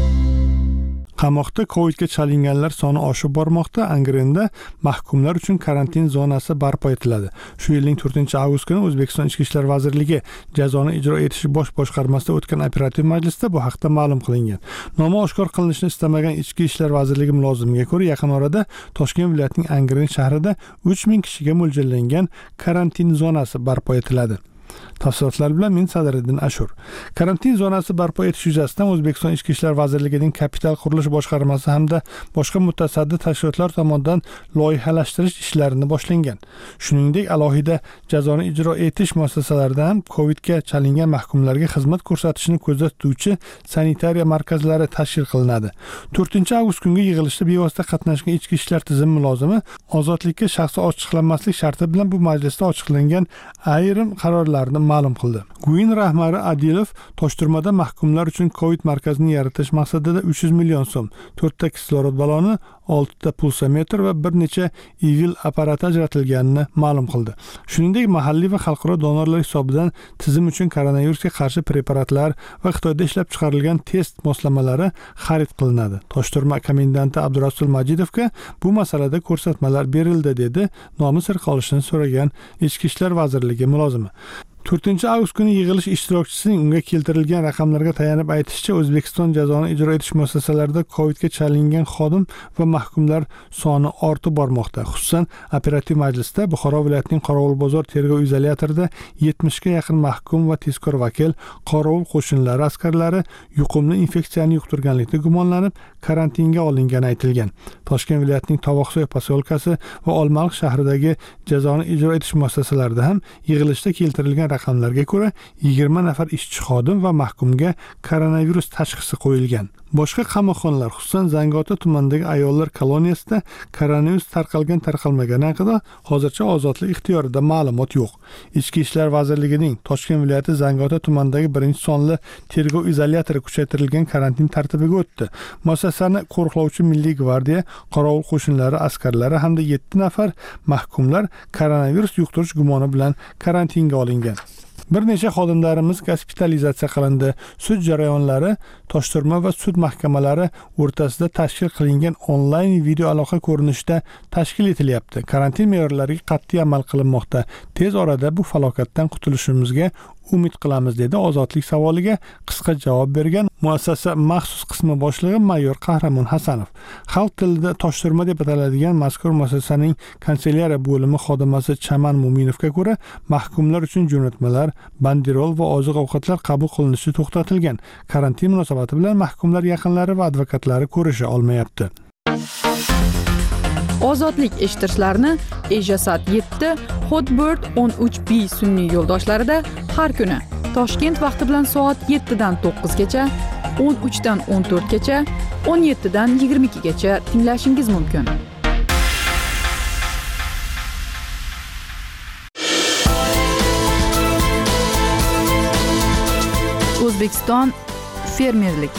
Qamoqda Covidga chalinganlar soni oshib bormoqda. Angrenda mahkumlar uchun karantin zonasi barpo etiladi. Shu yilning 4-avgust kuni O'zbekiston Ichki ishlar vazirligi jazoni ijro etish bosh boshqarmasida o'tgan operativ majlisda bu haqda ma'lum qilingan. Nomi oshkor qilinishni istamagan Ichki ishlar vazirligi mulozimiga ko'ra, yaqin orada Toshkent viloyatining Angren shahrida 3000 kishiga mo'ljallangan karantin zonasi barpo etiladi. Tafsilotlar bilan men Sadriddin Ashur. Karantin zonasi barpo etish yuzasidan O'zbekiston Ichki ishlar vazirligining kapital qurilish boshqarmasi hamda boshqa mutasaddi tashkilotlar tomonidan loyihalashtirish ishlarini boshlangan. Shuningdek, alohida jazoni ijro etish muassasalarida ham Covidga chalingan mahkumlarga xizmat ko'rsatishni ko'zda tutuvchi sanitariya markazlari tashkil qilinadi. 4-avgust kungi yig'ilishda bevosita qatnashgan Ichki ishlar tizimi mulozimi ozodlikka shaxsi ochiqlanmaslik sharti bilan bu majlisda ochiqlangan ayrim qarorlarni ma'lum qildi. Guin rahbari Adilov Toshturmada mahkumlar uchun Covid markazini yaratish maqsadida 300 million so'm, 4 ta kislorod baloni, 6 ta pulsometr va bir necha IVIL apparati ajratilganini ma'lum qildi. Shuningdek, mahalliy va xalqaro donorlar hisobidan tizim uchun koronavirusga qarshi preparatlar va Xitoyda ishlab chiqarilgan test moslamalari xarid qilinadi. Toshturma komendanti Abdurasul Majidovga bu masalada ko'rsatmalar berildi dedi, nomi sir qolishini so'ragan Ichki ishlar vazirligi mulozimi. 4-avgust kuni yig'ilish ishtirokchisining unga keltirilgan raqamlarga tayanib aytishicha, O'zbekiston jazoni ijro etish muassasalarida Covidga chalingan xodim va mahkumlar soni ortib bormoqda. Xususan, operativ majlisda Buxoro viloyatining Qorovulbozor tergov izolyatorida 70 ga yaqin mahkum va tezkor vakil, qorovul qo'shinlari askarlari yuqumli infeksiyani yuqtirganlikda gumonlanib karantinga olingani aytilgan. Toshkent viloyatining Tovoqsoy posyolkasi va Olmaliq shahridagi jazoni ijro etish muassasalarida ham yig'ilishda keltirilgan raqamlarga ko'ra 20 nafar ishchi xodim va mahkumga koronavirus tashxisi qo'yilgan. Boshqa qamoqxonalar, xususan Zangiota tumanidagi ayollar koloniyasida koronavirus tarqalmagani haqida hozircha ozodlik ixtiyorida ma'lumot yo'q. Ichki ishlar vazirligining Toshkent viloyati Zangiota tumanidagi 1-sonli tergov izolyatori kuchaytirilgan karantin tartibiga o'tdi. Muassasani qo'riqlovchi Milliy gvardiya, qorovul qo'shinlari askarlari hamda 7 nafar mahkumlar koronavirus yuqtirish gumoni bilan karantinga olingan. Bir necha xodimlarimiz gospitalizatsiya qilindi. Sud jarayonlari Toshturma va sud mahkamalari o'rtasida tashkil qilingan onlayn video aloqa ko'rinishida tashkil etilyapti. Karantin me'yorlariga qat'iy amal qilinmoqda. Tez orada bu falokatdan qutulishimizga umid qilamiz dedi ozodlik savoliga qisqa javob bergan muassasa maxsus qismi boshlig'i mayor Qahramon Hasanov. Xalq tilida Toshturma deb ataladigan mazkur muassasaning kanselyariya bo'limi xodimasi Chaman Muminovga ko'ra, mahkumlar uchun jo'natmalar, banderol va oziq-ovqatlar qabul qilinishi to'xtatilgan. Karantin munosabati bilan mahkumlar yaqinlari va advokatlari ko'risha olmayapti. Ozodlik eshittirishlarni Ejasat 7, Hotbird 13B sun'iy yo'ldoshlarida har kuni Toshkent vaqti bilan soat 7 dan 9 gacha, 13 dan 14 gacha, 17 dan 22 gacha tinglashingiz mumkin. O'zbekiston fermerlik.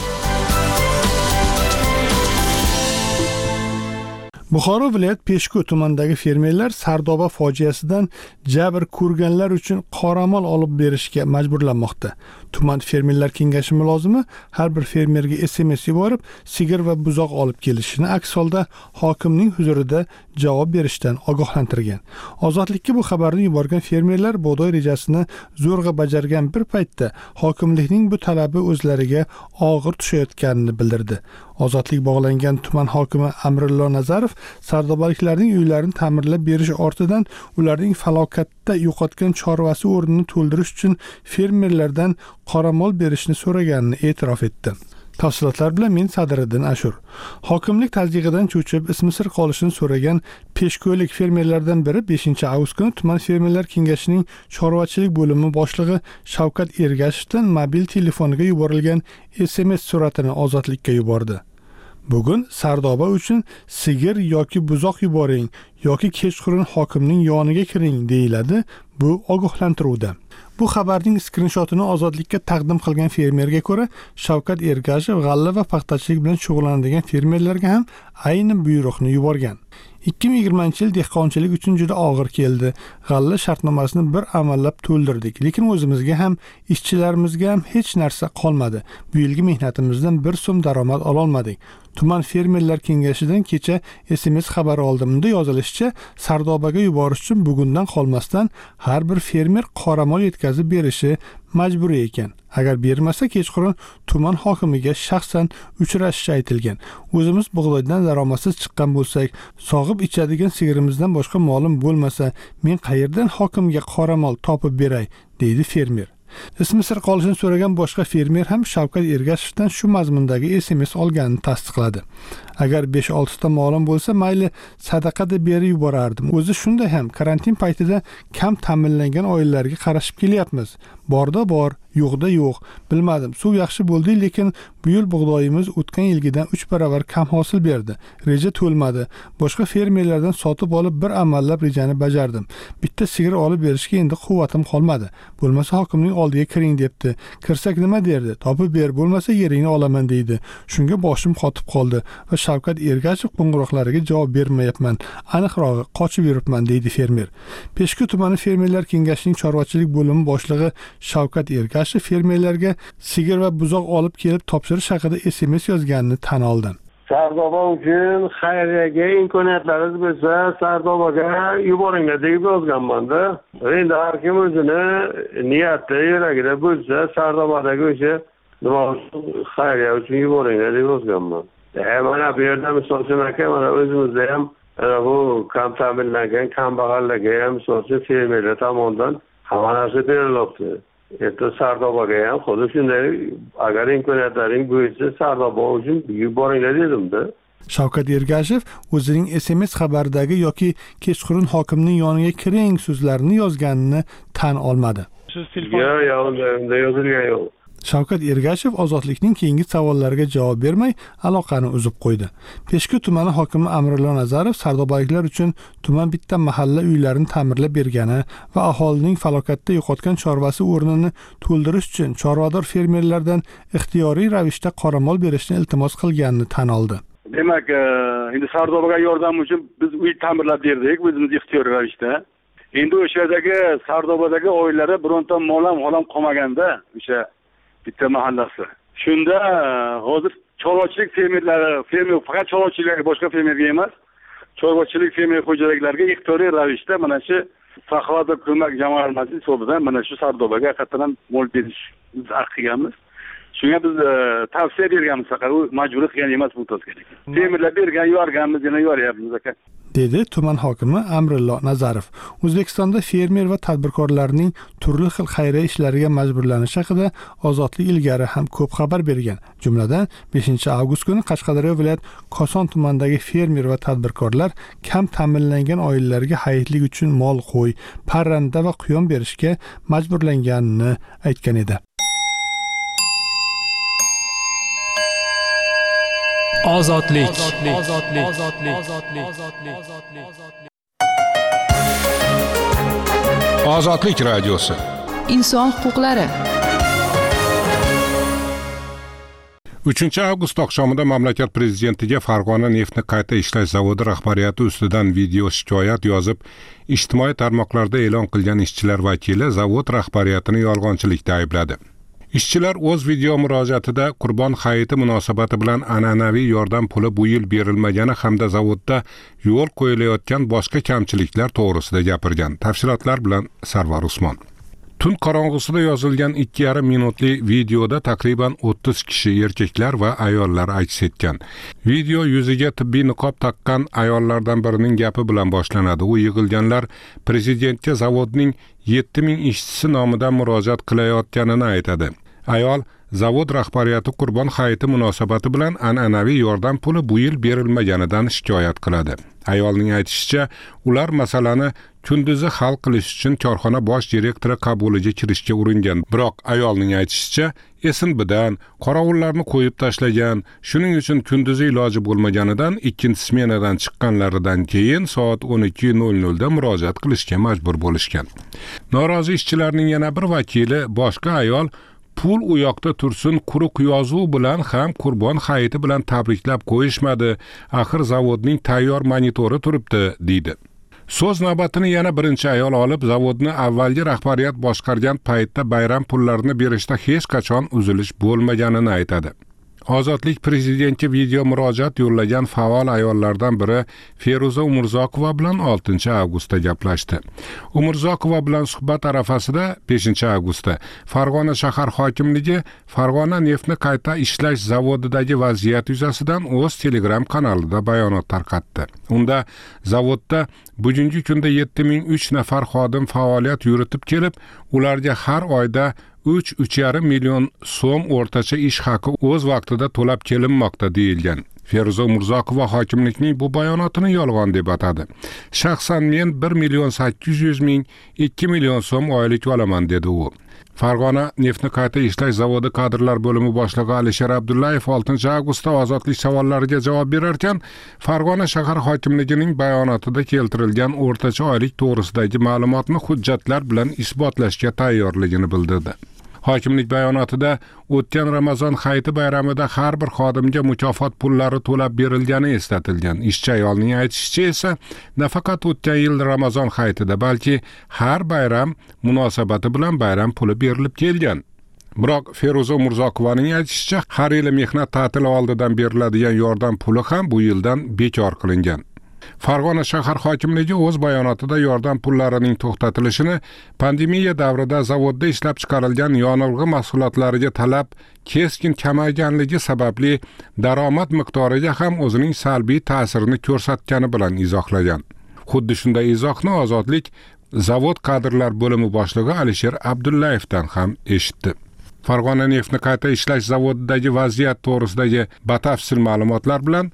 Buxoro viloyat Peshku tumanidagi fermerlar Sardoba fojiasidan jabr ko'rganlar uchun qoramol olib berishga majburlanmoqda. Tuman fermerlar kengashi mulozimi har bir fermerga SMS yuborib, sigir va buzoq olib kelishini, aks holda hokimning huzurida javob berishdan ogohlantirgan. Ozodlikka bu xabarni yuborgan fermerlar bug'doy rejasini zo'rg'a bajargan bir paytda hokimlikning bu talabi o'zlariga og'ir tushayotganini bildirdi. Ozodlik bog'langan tuman hokimi Amrillo Nazarov sardobaliklarning uylarini ta'mirlab berish ortidan ularning falokatda yo'qotgan chorvasi o'rnini to'ldirish uchun fermerlardan qoramol berishni so'raganini e'tirof etdi. Tafsilotlar bilan men Sadiriddin Ashur. Hokimlik tasdig'idan cho'chib ismi sir qolishini so'ragan peshko'lik fermerlardan biri 5-avgust kuni tuman fermerlar kengashining chorvachilik bo'limi boshlig'i Shavkat Ergashevdan mobil telefoniga yuborilgan SMS suratini Ozodlikka yubordi. Bugun Sardoba uchun sigir yoki buzoq yuboring yoki kechqurun hokimning yoniga kiring deyiladi bu ogohlantiruvda. Bu xabarning skrinshotini Ozodlikka taqdim qilgan fermerga ko'ra, Shavkat Ergashev g'alla va paxtachilik bilan shug'ullanadigan fermerlarga ham ayni buyruqni yuborgan. 2020-yil dehqonchilik uchun juda og'ir keldi. G'alla shartnomasini bir amallab to'ldirdik, lekin o'zimizga ham, ishchilarimizga ham hech narsa qolmadi. Bu yilgi mehnatimizdan bir so'm daromad ola olmadik. Tuman fermerlar kengashidan kecha SMS xabari oldim. Unda yozilishicha, Sardobaga yuborish uchun bugundan qolmasdan har bir fermer qoramol yetkazib berishi majburiy ekan. Agar bermasa kechqurun tuman hokimiga shaxsan uchrashishi aytilgan. O'zimiz bug'doydan daromadsiz chiqqan bo'lsak, sog'ib ichadigan sigirimizdan boshqa molim bo'lmasa, men qayerdan hokimga qoramol topib beray, deydi fermer. Ismi sir qolishini so'ragan boshqa fermer ham Shavkat Ergashevdan shu mazmundagi SMS olganini tasdiqladi. Agar 5-6 ta molim bo'lsa, mayli sadaqa deb berib yuborardim. O'zi shunday ham karantin paytida kam ta'minlangan oilalarga qarashib kelyapmiz. Borda bor, yo'qda yo'q. Bilmadim, suv yaxshi bo'ldi, lekin bu yil bug'doyimiz o'tgan yilgidan 3 barobar kam hosil berdi. Reja to'lmadi. Boshqa fermerlardan sotib olib bir amallab rejani bajardim. Bitta sigir olib berishga endi quvvatim qolmadi. Bo'lmasa hokimning oldiga kiring debdi. Kirsak nima derdi? Topib ber, bo'lmasa yeringni olaman deydi. Shunga boshim qotib qoldi va Shavkat Ergashev qo'ng'iroqlariga javob bermayapman. Aniqrog'i qochib yuribman, deydi fermer. Peshku tumani fermerlar kengashining chorvachilik bo'limi boshlig'i Shavkat Ergashev fermerlarga sigir va buzoq olib kelib topshirish haqida SMS yozganini tan oldi. Sardoba uchun xayriyaga imkoniyatlaringiz bo'lsa, Sardobaga yuboringlar deb yozganman-da. Endi har kim o'zini niyati yuragida bo'lsa, Sardobadagi o'sha xayriya uchun yuboringlar deb yozganman. Mana bu yerda misol uchun aka, mana o'zimizda ham bu kam ta'minlangan kambag'allarga ham misol uchun fermerlar tomonidan hamma narsa berilmoqda. Endi Sardobaga ham xuddi shunday, agar imkoniyatlaring bo'lsa, Sardoba uchun yuboringlar dedim-da. Shavkat Ergashev o'zining SMS xabaridagi yoki kechqurun hokimning yoniga kiring so'zlarini yozganini tan olmadi. Yo'q, unda yozilgan yo'q. Shavkat Ergashev ozodlikning keyingi savollariga javob bermay aloqani uzib qo'ydi. Peshku tumani hokimi Amrillo Nazarov sardobaliklar uchun tuman bitta mahalla uylarini ta'mirlab bergani va aholining falokatda yo'qotgan chorvasi o'rnini to'ldirish uchun chorvador fermerlardan ixtiyoriy ravishda qoramol berishni iltimos qilganini tan oldi. Demak, endi Sardobaga yordam uchun biz uy ta'mirlab berdik, o'zimiz ixtiyoriy ravishda. Endi o'sha yerdagi Sardobadagi oilalari bironta molam xolam qolmaganda, o'sha bitta mahallasi. Shunda hozir chorvachilik fermer faqat chorvachiliklarga, boshqa fermerga emas, chorvachilik fermer xo'jaliklariga ixtiyoriy ravishda mana shu Saxovatli ko'mak jamg'armasi hisobidan mana shu Sardobaga haqiqatan mol berish haq qilganmiz. Shunga biz tavsiya berganmiz, faqat u majburiy qilgan emas bu tozalik. Fermerlar bergan, yuborganmiz, yana yuboryapmiz aka. dedi tuman hokimi Amrillo Nazarov. O'zbekistonda fermer va tadbirkorlarning turli xil xayriya ishlariga majburlanishi haqida Ozodlik ilgari ham ko'p xabar bergan. Jumladan 5 avgust kuni Qashqadaryo viloyat Koson tumanidagi fermer va tadbirkorlar kam ta'minlangan oilalarga hayitlik uchun mol, qo'y, parranda va quyon berishga majburlanganini aytgan edi. Ozodlik. Ozodlik radiosi. Inson huquqlari. 3 avgust oqshomida mamlakat prezidentiga Farg'ona neftni qayta ishlash zavodi rahbariyati ustidan video shikoyat yozib, ijtimoiy tarmoqlarda e'lon qilgan ishchilar vakili zavod rahbariyatini yolg'onchilikda aybladi. Ishchilar o'z video murojaatida Qurbon hayiti munosabati bilan an'anaviy yordam puli bu yil berilmagani hamda zavodda yo'l qo'yilayotgan boshqa kamchiliklar to'g'risida gapirgan. Tafsilotlar bilan Sarvar Usmon. Tun qorong'usida yozilgan 2,5 minutli videoda takriban 30 kishi erkaklar va ayollar aks etgan. Video yuziga tibbiy niqob taqqan ayollardan birining gapi bilan boshlanadi. U yig'ilganlar prezidentga zavodning 7000 ishchisi nomidan murojaat qilayotganini aytadi. Ayol zavod rahbariyati Qurbon hayiti munosabati bilan an'anaviy yordam puli bu yil berilmaganidan shikoyat qiladi. Ayolning aytishicha, ular masalani kunduzi hal qilish uchun korxona bosh direktori qabuliga kirishga uringan. Biroq ayolning aytishicha, esin-bidan qorovullarni qo'yib tashlagan. Shuning uchun kunduzi iloji bo'lmaganidan ikkinchi smenadan chiqqanlaridan keyin soat 12:00 da murojaat qilishga majbur bo'lishgan. Norozi ishchilarning yana bir vakili boshqa ayol pul u yoqda tursin, quruq yozuv bilan ham Qurbon hayiti bilan tabriklab qo'yishmadi. Axir zavodning tayyor monitori turibdi, deydi. So'z navbatini yana birinchi ayol olib, zavodni avvalgi rahbariyat boshqargan paytda bayram pullarini berishda hech qachon uzilish bo'lmaganini aytadi. Ozodlik prezidentga video murojaat yo'llagan faol ayollardan biri Feruza Umurzoqova bilan 6 avgustda gaplashdi. Umurzoqova bilan suhbat arafasida 5 avgustda Farg'ona shahar hokimligi Farg'ona neftni qayta ishlash zavodidagi vaziyat yuzasidan o'z Telegram kanalida bayonot tarqatdi. Unda zavodda bugungi kunda 7003 nafar xodim faoliyat yuritib kelib, ularga har oyda 3,5 million so'm o'rtacha ish haqi o'z vaqtida to'lab kelinmoqda deyilgan. Feruza Umurzoqova hokimlikning bu bayonotini yolg'on deb atadi. Shaxsan men 1,800,000, 2 million so'm oylik olaman dedi u. Farg'ona neftni qayta ishlash zavodi kadrlar bo'limi boshlig'i Alisher Abdullayev 6 avgustda Ozodlik savollariga javob berar ekan, Farg'ona shahar hokimligining bayonotida keltirilgan o'rtacha oylik to'g'risidagi ma'lumotni hujjatlar bilan isbotlashga tayyorligini bildirdi. Hokimlik bayonotida o'tgan Ramazon hayiti bayramida har bir xodimga mukofot pullari to'lab berilgani eslatilgan. Ishchi ayolning aytishicha esa, nafaqat o'tgan yil Ramazon hayitida, balki har bayram munosabati bilan bayram puli berilib kelgan. Biroq Feruza Umurzoqovaning aytishicha, har yili mehnat ta'tili oldidan beriladigan yordam puli ham bu yildan bekor qilingan. Farg'ona shahar hokimligi o'z bayonotida yordam pullarining to'xtatilishini pandemiya davrida zavodda ishlab chiqarilgan yonilg'i mahsulotlariga talab keskin kamayganligi sababli daromad miqdoriga ham o'zining salbiy ta'sirini ko'rsatgani bilan izohlagan. Xuddi shunday izohni Ozodlik zavod kadrlar bo'limi boshlig'i Alisher Abdullayevdan ham eshitdi. Farg'ona neftni qayta ishlash zavodidagi vaziyat to'g'risidagi batafsil ma'lumotlar bilan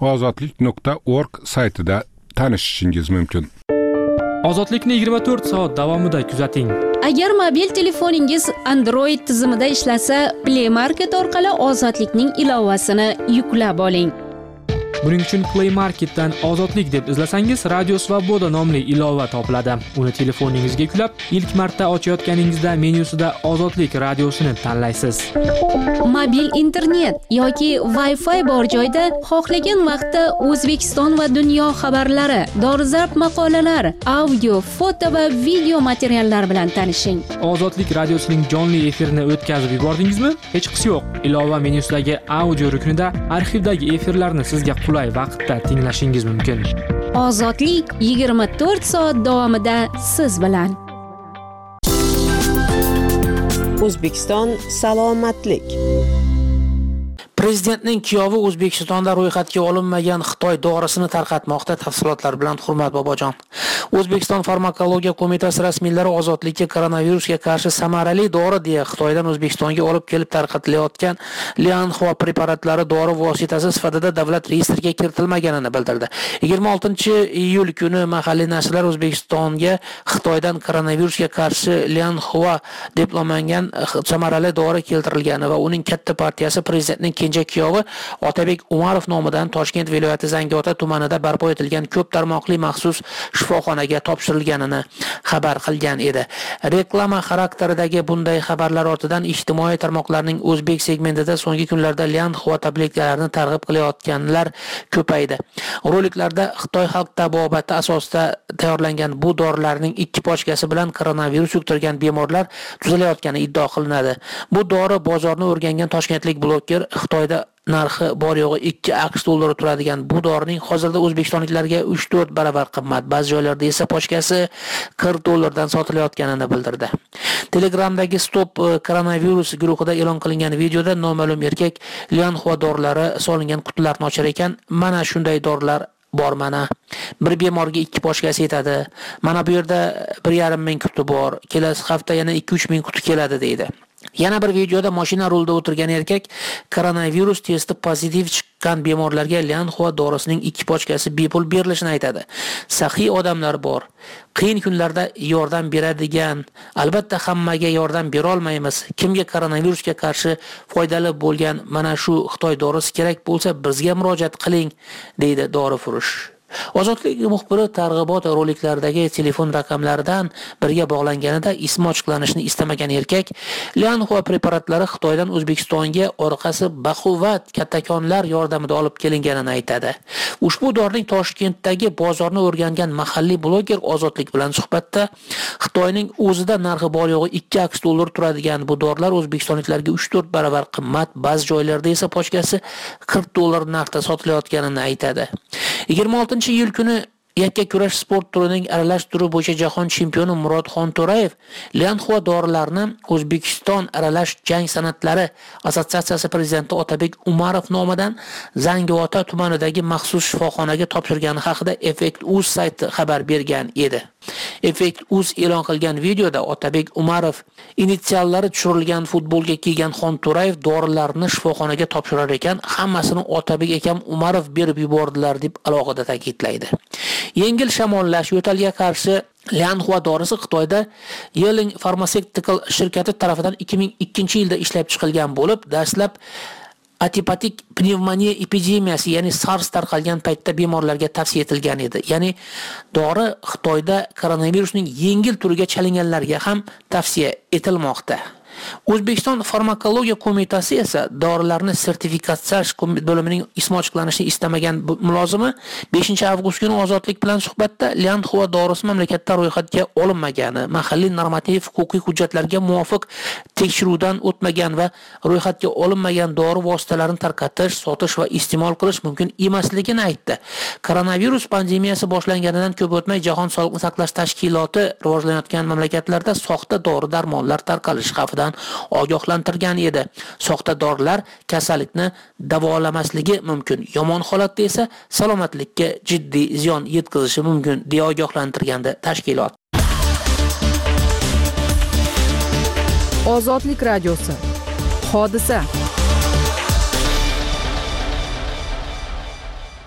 ozodlik.org saytida tanishishingiz mumkin. Ozodlikni 24 soat davomida kuzating. Agar mobil telefoningiz Android tizimida ishlasa, Play Market orqali Ozodlikning ilovasini yuklab oling. Buning uchun Play Marketdan Ozodlik deb izlasangiz, Radio Svoboda nomli ilova topiladi. Uni telefoningizga yuklab, ilk marta ochayotganingizda menyusida Ozodlik radiosini tanlaysiz. Mobil internet yoki Wi-Fi bor joyda xohlagan vaqtda O'zbekiston va dunyo xabarlari, dolzarb maqolalar, audio, foto va video materiallar bilan tanishing. Ozodlik radiosining jonli efirini o'tkazib yubordingizmi? Hech qisi yo'q. Ilova menyusidagi audio ruknida arxivdagi efirlarni sizga qulay vaqtda tinglashingiz mumkin. Ozodlik 24 soat davomida siz bilan. O'zbekiston salomatlik. Prezidentning kuyovi O'zbekistonda ro'yxatga olinmagan Xitoy dorisini tarqatmoqda. Tafsilotlar bilan Hurmat Bobojon. O'zbekiston farmakologiya qo'mitasi rasmiylari ozodlikka koronavirusga qarshi samarali dori deya Xitoydan O'zbekistonga olib kelib tarqatilayotgan Lianhua preparatlari dori vositasi sifatida davlat reyestriga kiritilmaganini bildirdi. 26-iyul kuni mahalliy nashrlar O'zbekistonga Xitoydan koronavirusga qarshi Lianhua deb nomlangan samarali dori keltirilgani va uning katta partiyasi prezidentning kenja kuyovi Otabek Umarov nomidan Toshkent viloyati Zangiota tumanida barpo etilgan ko'p tarmoqli maxsus shifoxonaga topshirilganini xabar qilgan edi. Reklama xarakteridagi bunday xabarlar ortidan ijtimoiy tarmoqlarning o'zbek segmentida so'nggi kunlarda Lianhua tabletalarini targ'ib qilayotganlar ko'paydi. Roliklarda Xitoy xalq tabobati asosida tayyorlangan bu dorilarning 2 pochkasi bilan koronavirus yuqtirgan bemorlar tuzalayotgani iddia qilinadi. Bu dori bozorni o'rgangan toshkentlik bloger Xitoyda narxi bor yo'g'i 2 AQSh dollari turadigan bu dorining hozirda o'zbekistonliklarga 3-4 barobar qimmat, ba'zi joylarda esa pochkasi 40 dollardan sotilayotganini bildirdi. Telegramdagi Stop koronavirus guruhida e'lon qilingan videoda noma'lum erkak Lianhua dorilari solingan qutilarni ochar ekan, mana shunday dorilar bor mana. Bir bemorga 2 pochkasi yetadi. Mana bu yerda 1,5 ming quti bor. Kelasi hafta yana 2-3 ming quti keladi deydi. Yana bir videoda mashina rulida o'tirgan erkak koronavirus testi pozitiv chiqqan bemorlarga Lianhua dorisining 2 pochkasi bepul berilishini aytadi. Saxiy odamlar bor. Qiyin kunlarda yordam beradigan, albatta hammaga yordam bera olmaymiz. Kimga koronavirusga qarshi foydali bo'lgan mana shu Xitoy dorisi kerak bo'lsa, bizga murojaat qiling, deydi dorifurush. Ozodlik muxbiri targ'ibot roliklaridagi telefon raqamlaridan biriga bog'langanida ismi ochiqlanishini istamagan erkak Lianhua preparatlari Xitoydan O'zbekistonga orqasi baquvvat kattakonlar yordamida olib kelinganini aytadi. Ushbu dorining Toshkentdagi bozorni o'rgangan mahalliy bloger Ozodlik bilan suhbatda Xitoyning o'zida narxi bor yo'g'i 2 AQSh dollar turadigan bu dorilar o'zbekistonliklarga 3-4 barobar qimmat, ba'zi joylarda esa pochkasi 40 dollar narxda sotilayotganini aytadi. 26-iyul kuni yakka kurash sport turining aralash turi bo'yicha jahon chempioni Murodxon To'rayev Lianhua dorilarini O'zbekiston aralash jang san'atlari assotsiatsiyasi prezidenti Otabek Umarov nomidan Zangiota tumanidagi maxsus shifoxonaga topshirgani haqida Effect.uz sayti xabar bergan edi. Effect.uz e'lon qilgan videoda Otabek Umarov initsiallari tushirilgan futbolga kiygan Xon To'rayev dorilarni shifoxonaga topshirar ekan, hammasini Otabek akam Umarov berib yubordilar deb alohida ta'kidlaydi. Yengil shamollash, yo'talga qarshi Lianhua dorisi Xitoyda Yelin Pharmaceutical shirkati tomonidan 2002-yilda ishlab chiqilgan bo'lib, dastlab atipatik pnevmoniya epidemiyasi, ya'ni SARS tarqalgan paytda bemorlarga tavsiya etilgan edi. Ya'ni dori Xitoyda koronavirusning yengil turiga chalinganlarga ham tavsiya etilmoqda. O'zbekiston farmakologiya qo'mitasi esa dorilarni sertifikatsiyash bo'limining ismi ochiqlanishini istamagan mulozimi 5-avgust kuni Ozodlik bilan suhbatda Lianhua dorisi mamlakatda ro'yxatga olinmagani, mahalliy normativ huquqiy hujjatlarga muvofiq tekshiruvdan o'tmagan va ro'yxatga olinmagan dori vositalarini tarqatish, sotish va iste'mol qilish mumkin emasligini aytdi. Koronavirus pandemiyasi boshlanganidan ko'p o'tmay Jahon sog'liqni saqlash tashkiloti rivojlanayotgan mamlakatlarda soxta dori-darmonlar tarqalishi xavfidan ogohlantirgan edi. Soxta dorilar kasallikni davolamasligi mumkin. Yomon holatda esa salomatlikka jiddiy ziyon yetkazishi mumkin, deya ogohlantirgandi tashkilot. Ozodlik radiosi. Hodisa.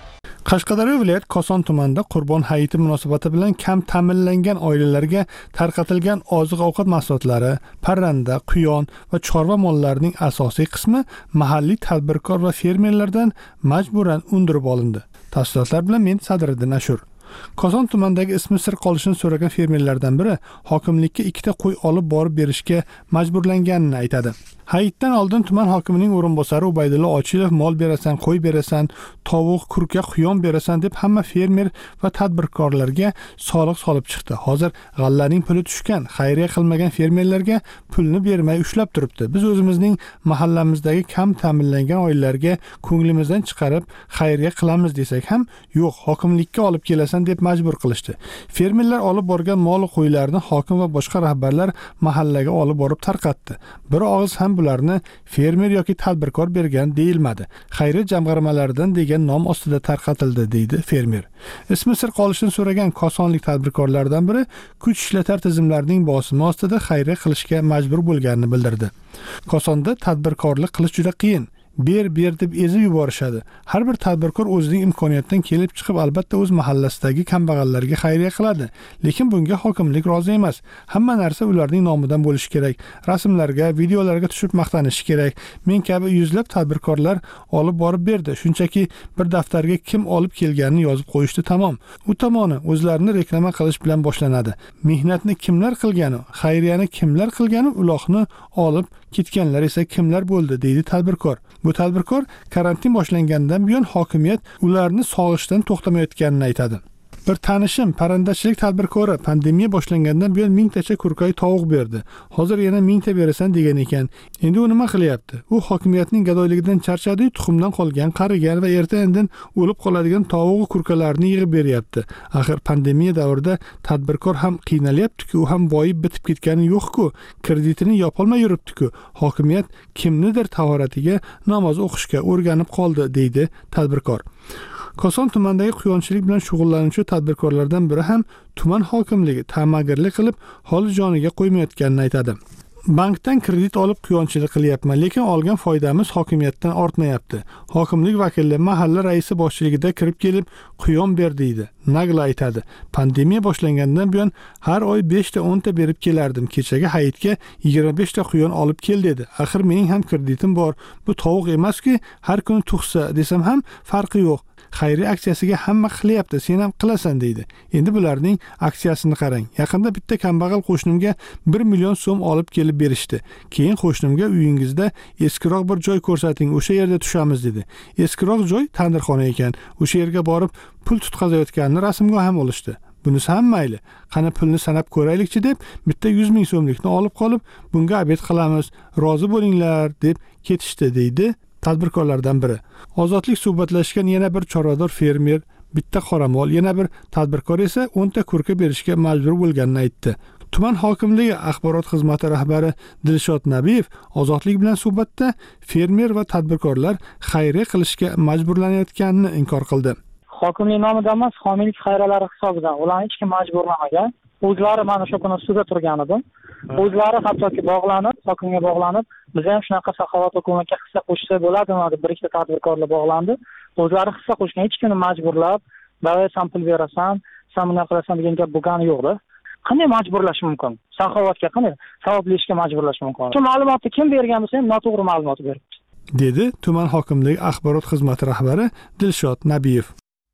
Qashqadaryo viloyat Koson tumanida Qurbon hayiti munosabati bilan kam ta'minlangan oilalarga tarqatilgan oziq-ovqat mahsulotlari, parranda, quyon va chorva mollarining asosiy qismi mahalliy tadbirkor va fermerlardan majburan undirib olindi. Tafsilotlar bilan men Sadriddin Ashur. Koson tumanidagi ismi sir qolishini so'ragan fermerlardan biri hokimlikka 2 qo'y olib borib berishga majburlanganini aytadi. Hayitdan oldin tuman hokimining o'rinbosari Ubaydullo Ochilov mol berasan, qo'y berasan, tovuq, kurka, quyon berasan deb hamma fermer va tadbirkorlarga soliq solib chiqdi. Hozir g'allaning puli tushgan, xayriya qilmagan fermerlarga pulni bermay ushlab turibdi. Biz o'zimizning mahallamizdagi kam ta'minlangan oilalarga ko'nglimizdan chiqarib xayriya qilamiz desak ham, yo'q, hokimlikka olib kelasan deb majbur qilishdi. Fermerlar olib borgan mol qo'ylarni hokim va boshqa rahbarlar mahallaga olib borib tarqatdi. Bir og'iz ham bularni fermer yoki tadbirkor bergan deyilmadi. Xayriya jamg'armalaridan degan nom ostida tarqatildi, deydi fermer. Ismi sir qolishini so'ragan kosonlik tadbirkorlardan biri kuch ishlatar tizimlarining bosimi ostida xayriya qilishga majbur bo'lganini bildirdi. Kosonda tadbirkorlik qilish juda qiyin. Ber deb ezib yuborishadi. Har bir tadbirkor o'zining imkoniyatidan kelib chiqib albatta o'z mahallasidagi kambag'allarga xayriya qiladi, lekin bunga hokimlik rozi emas. Hamma narsa ularning nomidan bo'lishi kerak. Rasmlarga, videolarga tushib maqtanishi kerak. Men kabi yuzlab tadbirkorlar olib borib berdi. Shunchaki bir daftarga kim olib kelganini yozib qo'yishdi, tamom. U tomoni o'zlarini reklama qilish bilan boshlanadi. Mehnatni kimlar qilgani, xayriyani kimlar qilgani, uloqni olib ketganlar esa kimlar bo'ldi, deydi tadbirkor. Bu tadbirkor karantin boshlangandan buyon hokimiyat ularni sog'ishdan to'xtamayotganini aytadi. Bir tanishim parrandachilik tadbirkori pandemiya boshlangandan buyon 1000 tacha kurkay tovuq berdi. Hozir yana 1000 ta berasan degan ekan. Endi u nima qilyapti? U hokimiyatning gadoyligidan charchadi, tuxumdan qolgan, qarigan va erta-indin o'lib qoladigan tovuq kurkalarni yig'ib beryapti. Axir pandemiya davrida tadbirkor ham qiynalyapti-ku, u ham boyib bitib ketgani yo'q-ku, kreditini yopolmay yuribdi-ku. Hokimiyat kimnidir tahoratiga namoz o'qishga o'rganib qoldi, deydi tadbirkor. Koson tumanidagi quyonchilik bilan shug'ullanuvchi tadbirkorlardan biri ham tuman hokimligi ta'magirlik qilib holi joniga qo'ymayotganini aytadi. Bankdan kredit olib quyonchilik qilyapman, lekin olgan foydamiz hokimiyatdan ortmayapti. Hokimlik vakili mahalla raisi boshchiligida kirib kelib quyon ber deydi. Nagla aytadi. Pandemiya boshlangandan buyon har oy 5 ta 10 ta berib kelardim. Kechagi hayitga 25 ta quyon olib kel dedi. Axir mening ham kreditim bor. Bu tovuq emas-ki, har kuni tug'sa desam ham farqi yo'q. Xayriya aksiyasiga hamma qilyapti, sen ham qilasan deydi. Endi bularning aksiyasini qarang. Yaqinda bitta kambag'al qo'shnimga 1 million so'm olib kelib berishdi. Keyin qo'shnimga uyingizda eskiroq bir joy ko'rsating, o'sha yerda tushamiz dedi. Eskiroq joy tandirxona ekan. O'sha yerga borib pul tutqazayotganini rasmga ham olishdi. Bunisi ham mayli. Qani pulni sanab ko'raylikchi deb bitta 100 ming so'mlikni olib qolib, bunga obed qilamiz, rozi bo'linglar deb ketishdi, deydi tadbirkorlardan biri. Ozodlik suhbatlashgan yana bir chorvador fermer, bitta qoramol, yana bir tadbirkor esa 10 ta kurka berishga majbur bo'lganini aytdi. Tuman hokimligi axborot xizmati rahbari Dilshod Nabiyev ozodlik bilan suhbatda fermer va tadbirkorlar xayriya qilishga majburlanayotganini inkor qildi. Hokimlik nomidan emas, homiylik xayriyalari hisobidan ularni hech kim majburlamagan. O'zlari mana shu kuni sudda turgan edi. O'zlari hattoki bog'lanib, hokimga bog'lanib, biz ham shunaqa saxovat hukumatga hissa qo'shsa bo'ladimi deb bir ikkita tadbirkorlar bog'landi. O'zlari hissa qo'shgan, hech kimni majburlab, "Davay san pul berasan, san bunday qilasan" degan gap bo'lgani yo'q-da. Qanday majburlash mumkin? Saxovatga qanday savobli ishga majburlash mumkin? Shu ma'lumotni kim bergan bo'lsa ham noto'g'ri ma'lumot beribdi, dedi tuman hokimligi axborot xizmati rahbari Dilshod Nabiyev.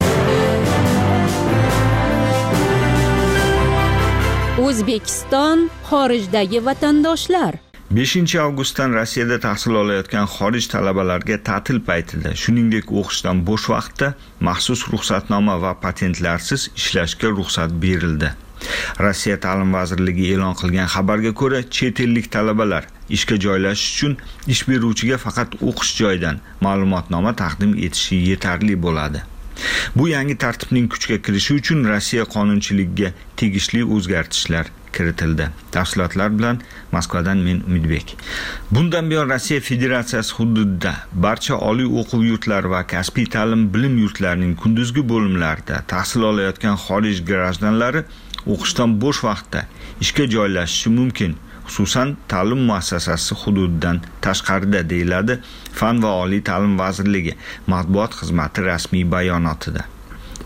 O'zbekiston xorijdagi vatandoshlar 5 avgustdan Rossiyada tahsil olayotgan xorij talabalarga ta'til paytida, shuningdek o'qishdan bo'sh vaqtda maxsus ruxsatnoma va patentlarsiz ishlashga ruxsat berildi. Rossiya ta'lim vazirligi e'lon qilgan xabarga ko'ra, chet ellik talabalar ishga joylashish uchun ish beruvchiga faqat o'qish joyidan ma'lumotnoma taqdim etishi yetarli bo'ladi. Bu yangi tartibning kuchga kirishi uchun Rossiya qonunchiligiga tegishli o'zgartishlar kiritildi. Tafsilotlar bilan Moskvadan men Umidbek. Bundan buyon Rossiya Federatsiyasi hududida barcha oliy o'quv yurtlari va kasbiy ta'lim bilim yurtlarining kunduzgi bo'limlarida tahsil olayotgan xorij grajdanlari o'qishdan bo'sh vaqtda ishga joylashishi mumkin, xususan ta'lim muassasasi hududidan tashqarida, deyiladi Fan va oliy ta'lim vazirligi matbuot xizmati rasmiy bayonotida.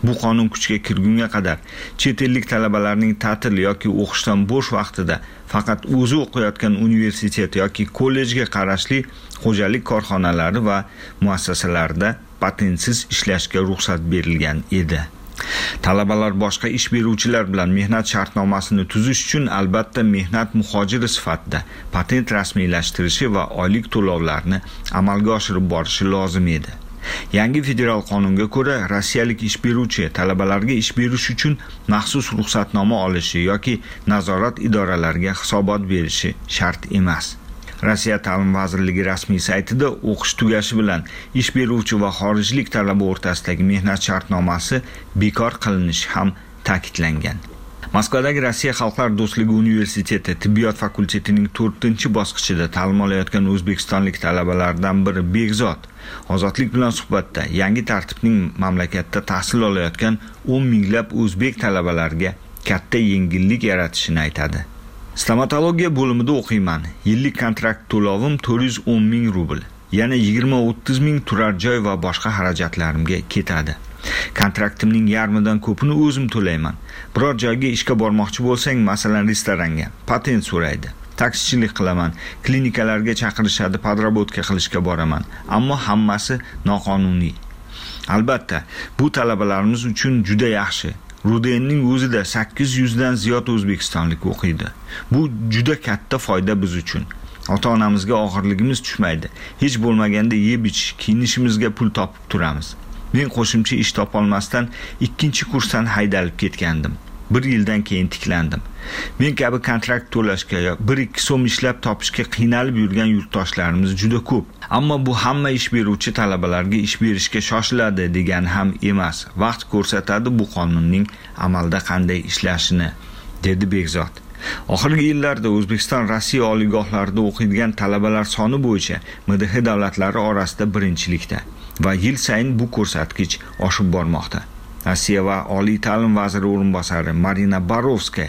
Bu qonun kuchga kirgunga qadar chet ellik talabalarning ta'til yoki o'qishdan bo'sh vaqtida faqat o'zi o'qiyotgan universitet yoki kollejga qarashli xo'jalik korxonalari va muassasalarida patentsiz ishlashga ruxsat berilgan edi. Talabalar boshqa ish beruvchilar bilan mehnat shartnomasini tuzish uchun albatta mehnat muhojiri sifatida patent rasmiylashtirishi va oylik to'lovlarini amalga oshirib borishi lozim edi. Yangi federal qonunga ko'ra, rossiyalik ish beruvchi talabalarga ish berish uchun maxsus ruxsatnoma olishi yoki nazorat idoralariga hisobot berishi shart emas. Rossiya ta'lim vazirligi rasmiy saytida o'qish tugashi bilan ish beruvchi va xorijlik talaba o'rtasidagi mehnat shartnomasi bekor qilinishi ham ta'kidlangan. Moskvadagi Rossiya Xalqlar do'stligi universiteti tibbiyot fakultetining 4-bosqichida ta'lim olayotgan o'zbekistonlik talabalardan biri Begzod Ozodlik bilan suhbatda yangi tartibning mamlakatda tahsil olayotgan 10 minglab o'zbek talabalarga katta yengillik yaratishini aytadi. Stomatologiya bo'limida o'qiyman. Yillik kontrakt to'lovim 410 ming rubl. Yana 20-30 ming turar joy va boshqa xarajatlarimga ketadi. Kontraktimning yarmidan ko'pini o'zim to'layman. Biror joyga ishga bormoqchi bo'lsang, masalan, restoranga, patent so'raydi. Taksichilik qilaman, klinikalarga chaqirishadi, podrobotka qilishga boraman, ammo hammasi noqonuniy. Albatta, bu talabalarimiz uchun juda yaxshi. Rudenning o'zida 800 dan ziyod o'zbekistonlik o'qiydi. Bu juda katta foyda biz uchun. Ota-onamizga og'irligimiz tushmaydi. Hech bo'lmaganda yeb-ichish, kiyinishimizga pul topib turamiz. Men qo'shimcha ish topolmasdan 2-kursdan haydalib ketgandim. 1 yildan keyin tiklandim. Men kabi kontrakt to'lashga yoki 1-2 so'm ishlab topishga qiynalib yurgan yurtdoshlarimiz juda ko'p. Ammo bu hamma ish beruvchi talabalarga ish berishga shoshiladi degani ham emas. Vaqt ko'rsatadi bu qonunning amalda qanday ishlashini, dedi Begzod. Oxirgi yillarda O'zbekiston Rossiya oliygohlarida o'qiydigan talabalar soni bo'yicha MDH davlatlari orasida birinchilikda va yil sayin bu ko'rsatkich oshib bormoqda. Rossiya va oliy ta'lim vaziri o'rinbosari Marina Borovskaya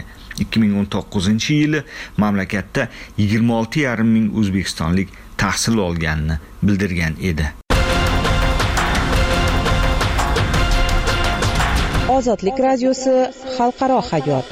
2019-yili mamlakatda 26,5 ming o'zbekistonlik tahsil olganini bildirgan edi. Ozodlik radiosi xalqaro hayot.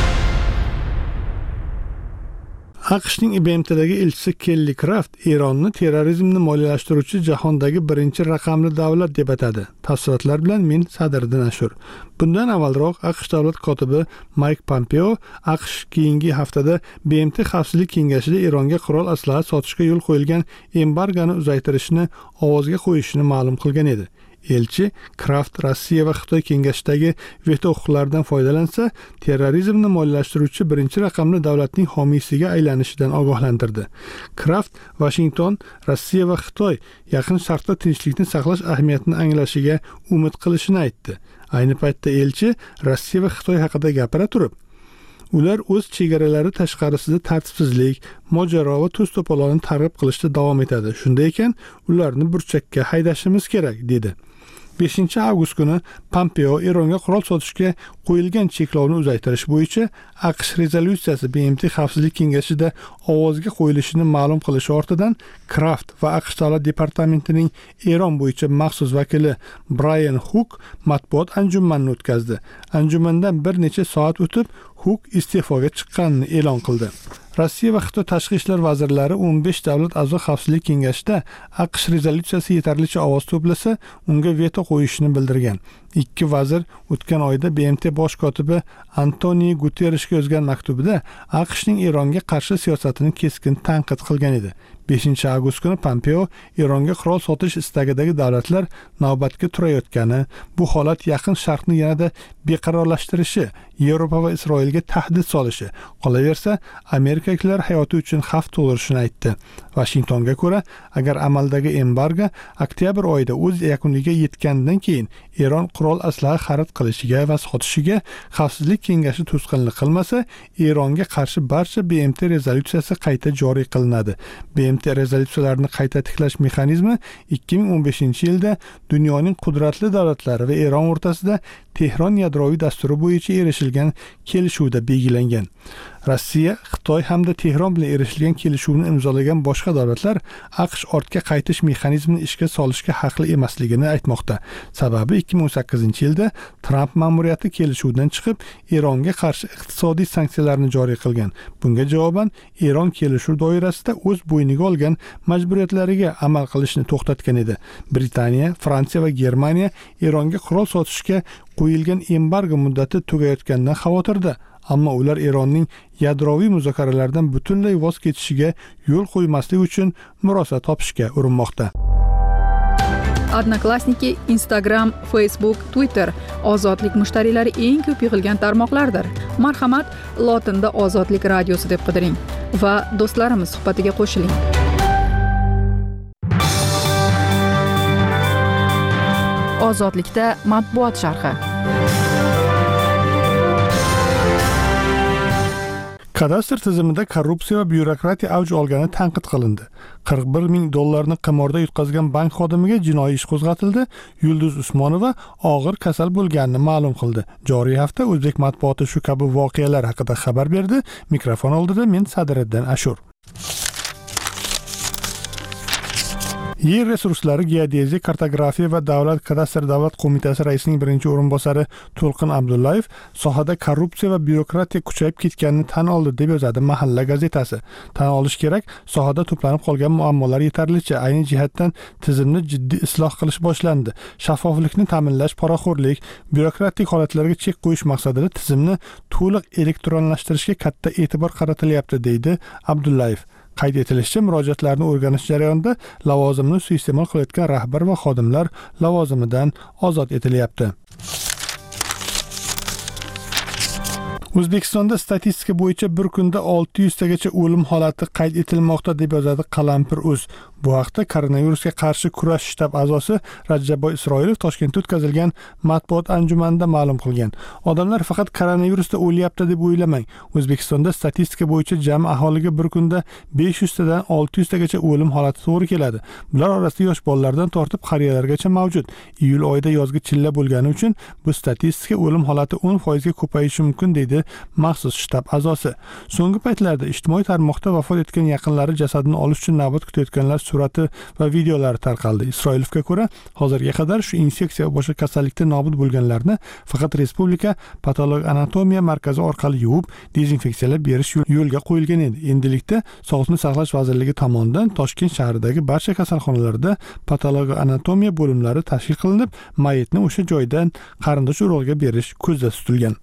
AQShning BMTdagi elchisi Kelli Craft Eronni terrorizmni moliyalashtiruvchi jahondagi birinchi raqamli davlat deb atadi. Tafsilotlar bilan men Sadriddin Ashur. Bundan avvalroq AQSh davlat kotibi Mike Pompeo AQSh keyingi haftada BMT xavfsizlik kengashida Eronga qurol aslaha sotishga yo'l qo'yilgan embargoni uzaytirishni ovozga qo'yishini ma'lum qilgan edi. Elchi Craft Rossiya va Xitoy kengashidagi veto huquqlaridan foydalansa, terrorizmni moliyalashtiruvchi birinchi raqamli davlatning homiysiga aylanishidan ogohlantirdi. Craft Washington, Rossiya va Xitoy Yaqin Sharqda tinchlikni saqlash ahamiyatini anglashiga umid qilishini aytdi. Ayni paytda elchi Rossiya va Xitoy haqida gapira turib, ular o'z chegaralari tashqarisida tartibsizlik, mojaro va to's-to'polonni targ'ib qilishda davom etadi. Shunday ekan, ularni burchakka haydashimiz kerak, dedi. 5-avgust kuni Pompeo Eronga qurol sotishga qo'yilgan cheklovni uzaytirish bo'yicha AQSh rezolyutsiyasi BMT xavfsizlik kengashida ovozga qo'yilishini ma'lum qilishi ortidan Craft va AQSh davlat departamentining Eron bo'yicha maxsus vakili Brian Hook matbuot anjumanini o'tkazdi. Anjumandan bir necha soat o'tib, Hook iste'foga chiqqanini e'lon qildi. Rossiya va Xitoy tashqi ishlar vazirlari 15 davlat a'zo xavfsizlik kengashida AQSh rezolyutsiyasi yetarlicha ovoz to'plasa, unga veto qo'yishini bildirgan. Ikki vazir o'tgan oyda BMT bosh kotibi Antoniy Guterreshga yozgan maktubida AQShning Eronga qarshi siyosatini keskin tanqid qilgan edi. 5-avgust kuni Pompeo Eronga qurol sotish istagidagi davlatlar navbatga turayotgani, bu holat Yaqin Sharqni yanada beqarorlashtirishi, Yevropa va Isroilga tahdid solishi, qolaversa Amerikaliklar hayoti uchun xavf tug'dirishini aytdi. Washingtonga ko'ra, agar amaldagi embargo oktyabr oyida o'z yakuniga yetgandan keyin Eron qurol aslaha xarid qilishiga va sotishiga xavfsizlik kengashi to'sqinlik qilmasa, Eronga qarshi barcha BMT rezolyutsiyasi qayta joriy qilinadi. BMT rezolyutsiyalarini qayta tiklash mexanizmi 2015-yilda dunyoning qudratli davlatlari va Eron o'rtasida Tehron yadroviy dasturi bo'yicha erishilgan kelishuvda belgilangan. Rossiya, Xitoy hamda Tehron bilan erishilgan kelishuvni imzolagan boshqa davlatlar AQSh ortga qaytish mexanizmini ishga solishga haqli emasligini aytmoqda. Sababi 2018-yilda Tramp ma'muriyati kelishuvdan chiqib, Eronga qarshi iqtisodiy sanksiyalarni joriy qilgan. Bunga javoban Eron kelishuv doirasida o'z bo'yniga olgan majburiyatlariga amal qilishni to'xtatgan edi. Britaniya, Fransiya va Germaniya Eronga qurol sotishga qo'yilgan embargo muddati tugayotganidan xavotirda. Ammo ular Eronning yadroviy muzokaralardan butunlay voz kechishiga yo'l qo'ymaslik uchun murosa topishga urinmoqda. Odnoklassniki, Instagram, Facebook, Twitter ozodlik mushtariylari eng ko'p yig'ilgan tarmoqlardir. Marhamat, lotinda Ozodlik radiosi deb qidiring va do'stlarimiz suhbatiga qo'shiling. Ozodlikda matbuot sharhi. Kadastr tizimida korrupsiya va byurokratiya avj olgani tanqid qilindi. $41 ming qimorda yutqazgan bank xodimiga jinoiy ish qo'zg'atildi. Yulduz Usmonova og'ir kasal bo'lganini ma'lum qildi. Joriy hafta o'zbek matbuoti shu kabi voqealar haqida xabar berdi. Mikrofon oldida men Sadiriddin Ashur. Yer resurslari, geodeziya, kartografiya va davlat kadastr davlat qo'mitasi raisining birinchi o'rinbosari To'lqin Abdullayev sohada korrupsiya va byurokratiya kuchayib ketganini tan oldi deb yozadi Mahalla gazetasi. Tan olish kerak, sohada to'planib qolgan muammolar yetarlicha. Ayni jihatdan tizimni jiddiy isloh qilish boshlandi. Shaffoflikni ta'minlash, poraxo'rlik, byurokratik holatlarga chek qo'yish maqsadida tizimni to'liq elektronlashtirishga katta e'tibor qaratilyapti, deydi Abdullayev. Qayd etilishicha, murojaatlarni o'rganish jarayonida lavozimni suiiste'mol qilayotgan rahbar va xodimlar lavozimidan ozod etilyapti. O'zbekistonda statistika bo'yicha bir kunda 600 tagacha o'lim holati qayd etilmoqda deb yozadi Qalampir.uz. Bu haqda koronavirusga qarshi kurash shtab a'zosi Rajabboy Isroilov Toshkentda o'tkazilgan matbuot anjumanida ma'lum qilgan. Odamlar faqat koronavirusda o'lyapti deb o'ylamang. O'zbekistonda statistika bo'yicha jami aholiga bir kunda 500 tadan 600 tagacha o'lim holati to'g'ri keladi. Bular orasida yosh bolalardan tortib qariyalargacha mavjud. Iyul oyida yozgi chilla bo'lgani uchun bu statistika o'lim holati 10% ga ko'payishi mumkin, deydi maxsus shtab a'zosi. So'nggi paytlarda ijtimoiy tarmoqda vafot etgan yaqinlari jasadini olish uchun navbat kutayotganlar surati va videolari tarqaldi. Isroilovga ko'ra, hozirga qadar shu infeksiya va boshqa kasallikda nobud bo'lganlarni faqat Respublika patolog anatomiya markazi orqali yuvib, dezinfeksiyalab berish yo'lga qo'yilgan edi. Endilikda Sog'liqni saqlash vazirligi tomonidan Toshkent shahridagi barcha kasalxonalarda patolog anatomiya bo'limlari tashkil qilinib, mayitni o'sha joydan qarindosh urug'iga berish ko'zda tutilgan.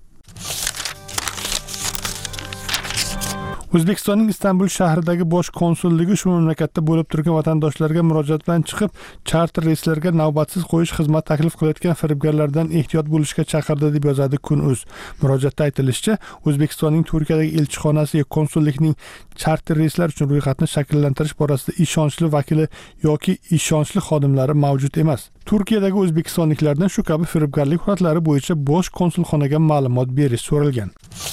O'zbekistonning Istanbul shahridagi bosh konsulligi ushbu mamlakatda bo'lib turgan vatandoshlarga murojaat bilan chiqib, charter reyslarga navbatsiz qo'yish xizmat taklif qilayotgan firibgarlardan ehtiyot bo'lishga chaqirdi deb yozadi Kun.uz. Murojaatda aytilishicha, O'zbekistonning Turkiyadagi elchixonasi konsullikning charter reyslar uchun ro'yxatni shakllantirish borasida ishonchli vakili yoki ishonchli xodimlari mavjud emas. Turkiyadagi o'zbekistonliklardan shu kabi firibgarlik holatlari bo'yicha bosh konsulxonaga ma'lumot berish so'ralgan.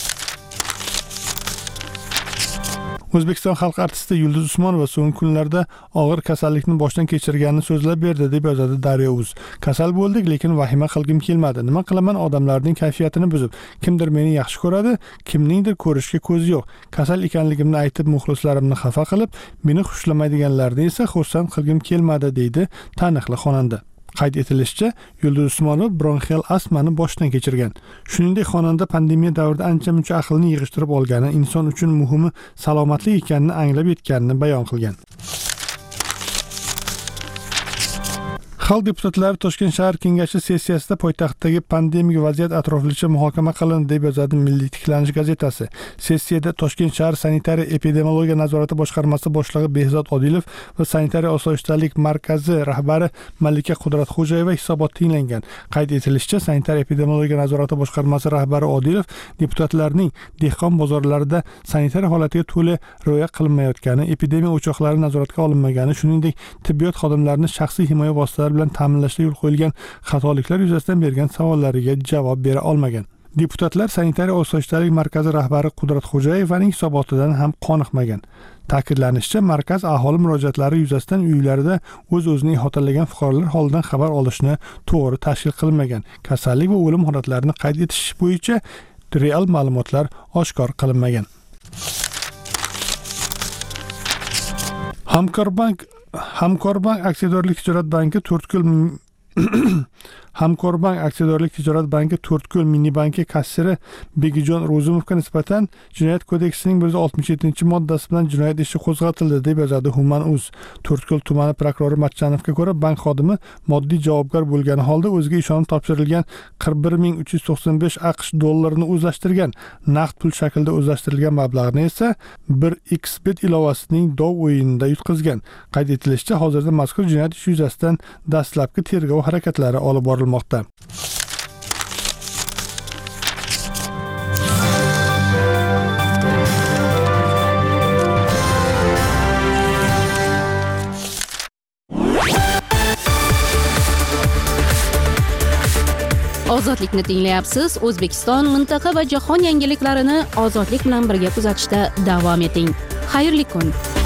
O'zbekiston xalq artisti Yulduz Usmonova so'nggi kunlarda og'ir kasallikni boshdan kechirganini so'zlab berdi deb yozadi Daryo.uz. Kasal bo'ldik, lekin vahima qilgim kelmadi. Nima qilaman, odamlarning kayfiyatini buzib. Kimdir meni yaxshi ko'radi, kimningdir ko'rishga ko'zi yo'q. Kasal ekanligimni aytib, muxlislarimni xafa qilib, meni xushlamaydiganlarni esa xursand qilgim kelmadi, deydi taniqli xonanda. Qayd etilishicha, Yulduz Usmonova bronxial astmani boshdan kechirgan. Shuningdek, xonanda pandemiya davrida ancha-muncha aqlni yig'ishtirib olgani, inson uchun muhimi salomatlik ekanini anglab yetganini bayon qilgan. Xalq deputatlari Toshkent shahar kengashi sessiyasida poytaxtdagi pandemik vaziyat atroflicha muhokama qilindi deb yozadi Milliy tiklanish gazetasi. Sessiyada Toshkent shahar sanitariya epidemiologiya nazorati boshqarmasi boshlig'i Behzod Odilov va sanitariya osoyishtalik markazi rahbari Malika Qudratxo'jayeva hisobot tinglangan. Qayd etilishicha, sanitariya epidemiologiya nazorati boshqarmasi rahbari Odilov deputatlarning dehqon bozorlarida sanitariya holatiga to'la rioya qilinmayotgani, epidemiya o'choqlari nazoratga olinmagani, shuningdek tibbiyot xodimlarining shaxsiy himoya vositalari bilan ta'minlashda yo'l qo'yilgan xatoliklar yuzasidan bergan savollariga javob bera olmagan. Deputatlar sanitariya osoyishtalik markazi rahbari Qudratxo'jayevaning hisobotidan ham qoniqmagan. Ta'kidlanishicha, markaz aholi murojaatlari yuzasidan uylarida o'z-o'zini ihotalagan fuqarolar holidan xabar olishni to'g'ri tashkil qilmagan. Kasallik va o'lim holatlarini qayd etish bo'yicha real ma'lumotlar oshkor qilinmagan. Hamkorbank aksiyadorlik tijorat banki Hamkorbank aksiyadorlik tijorat banki To'rtko'l minibanki kassiri Begijon Ro'zimovga nisbatan Jinoyat kodeksining 167-moddasi bilan jinoyat ishi qo'zg'atildi deb yozadi Human.uz. To'rtko'l tumani prokurori Matchanovga ko'ra, bank xodimi moddiy javobgar bo'lgani holda o'ziga ishonib topshirilgan 41.395 AQSh dollarini o'zlashtirgan. Naqd pul shaklida o'zlashtirilgan mablag'ni esa 1xbet ilovasining dov o'yinida yutqizgan. Qayd etilishicha, hozirda mazkur jinoyat ishi yuzasidan dastlabki tergov harakatlari olib borilmoqda. Ozodlikni tinglayapsiz. O'zbekiston, mintaqa va jahon yangiliklarini ozodlik bilan birga kuzatishda davom eting. Xayrli kun.